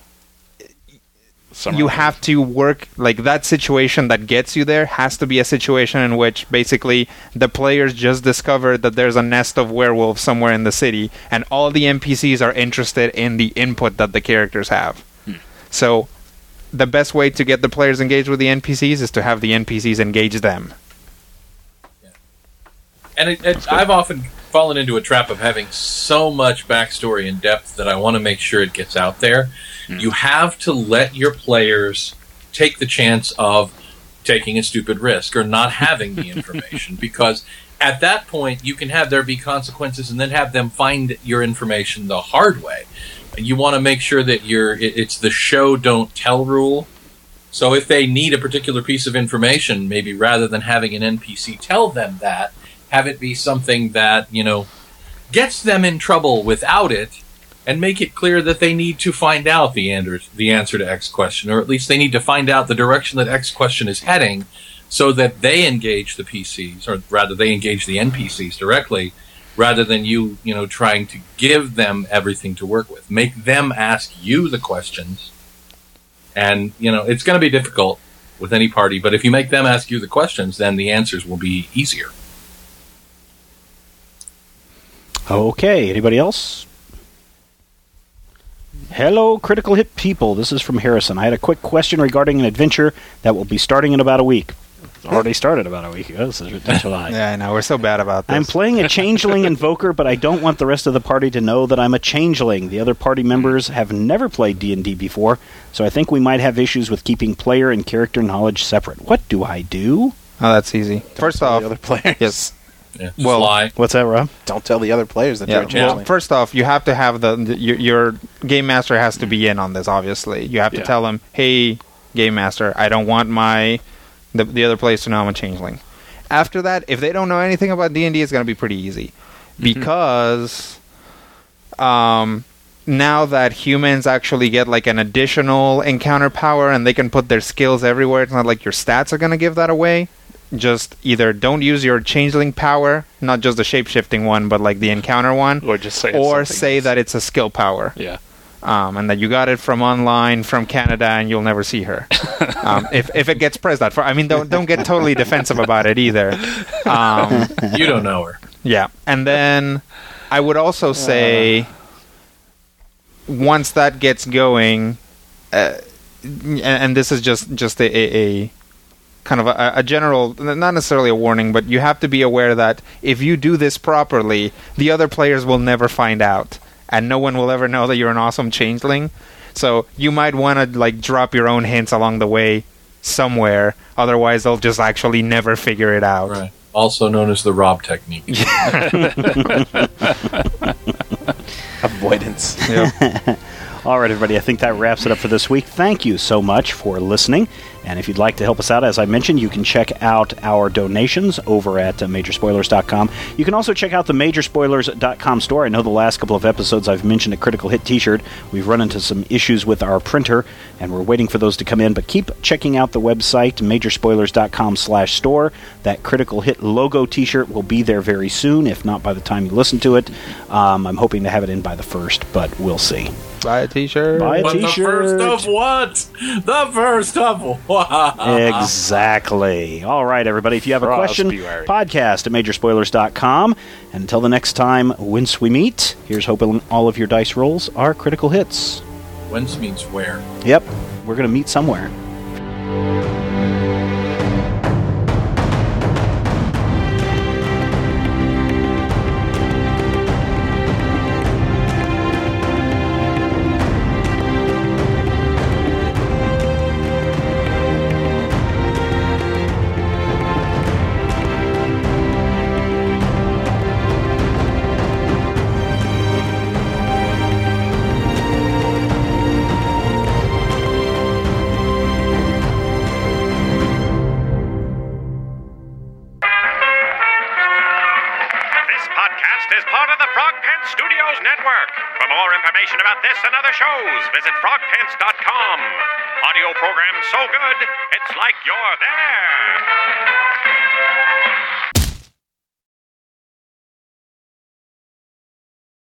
Summary. you have to work like that situation that gets you there has to be a situation in which basically the players just discovered that there's a nest of werewolves somewhere in the city, and all the N P Cs are interested in the input that the characters have. Hmm. So the best way to get the players engaged with the N P Cs is to have the N P Cs engage them. And it, it, I've often fallen into a trap of having so much backstory and depth that I want to make sure it gets out there. Mm. You have to let your players take the chance of taking a stupid risk or not having the information, because at that point you can have there be consequences and then have them find your information the hard way. You want to make sure that you're it, it's the show don't tell rule. So if they need a particular piece of information, maybe rather than having an N P C tell them that, have it be something that, you know, gets them in trouble without it, and make it clear that they need to find out the answer, the answer to X question, or at least they need to find out the direction that X question is heading, so that they engage the P Cs, or rather they engage the N P Cs directly, rather than you, you know, trying to give them everything to work with. Make them ask you the questions, and, you know, it's going to be difficult with any party. But if you make them ask you the questions, then the answers will be easier. Okay, anybody else? Hello, Critical Hit people. This is from Harrison. I had a quick question regarding an adventure that will be starting in about a week. It's already started about a week ago. This is July. Yeah, I know. We're so bad about this. I'm playing a changeling invoker, but I don't want the rest of the party to know that I'm a changeling. The other party members have never played D and D before, so I think we might have issues with keeping player and character knowledge separate. What do I do? Oh, that's easy. First Tell off, the other players. yes. Yeah. Well, Fly. What's that, Rob? Don't tell the other players that Yeah. they're a Well, changeling. first off, you have to have the, the your, your game master has to be in on this. Obviously, you have to Yeah. tell him, "Hey, game master, I don't want my the, the other players to know I'm a changeling." After that, if they don't know anything about D and D, it's going to be pretty easy because um, now that humans actually get like an additional encounter power and they can put their skills everywhere, it's not like your stats are going to give that away. Just either don't use your changeling power, not just the shape-shifting one, but like the encounter one, Or just say it's or something say else. that it's a skill power, Yeah. um, and that you got it from online from Canada, and you'll never see her. um, if if it gets pressed that far, I mean, don't don't get totally defensive about it either. Um, You don't know her. yeah, and then I would also say once that gets going, uh, and, and this is just just a, a, a kind of a, a general, not necessarily a warning, but you have to be aware that if you do this properly, the other players will never find out, and no one will ever know that you're an awesome changeling. So you might want to like drop your own hints along the way somewhere, otherwise they'll just actually never figure it out. Right. Also known as the Rob technique. Avoidance. Yep. All right, everybody, I think that wraps it up for this week. Thank you so much for listening. And if you'd like to help us out, as I mentioned, you can check out our donations over at uh, major spoilers dot com. You can also check out the major spoilers dot com store. I know the last couple of episodes I've mentioned a Critical Hit t-shirt. We've run into some issues with our printer, and we're waiting for those to come in. But keep checking out the website, major spoilers dot com slash store. That Critical Hit logo t-shirt will be there very soon, if not by the time you listen to it. Um, I'm hoping to have it in by the first, but we'll see. Buy a t-shirt. Buy a But the t-shirt. first of what? The first of what? Exactly. All right, everybody. If you have a Ross question, Bewary. podcast at major spoilers dot com. And until the next time, whence we meet, here's hoping all of your dice rolls are critical hits. Whence means where. Yep, we're going to meet somewhere. This podcast is part of the Frog Pants Studios Network. For more information about this and other shows, visit frog pants dot com. Audio program so good, it's like you're there.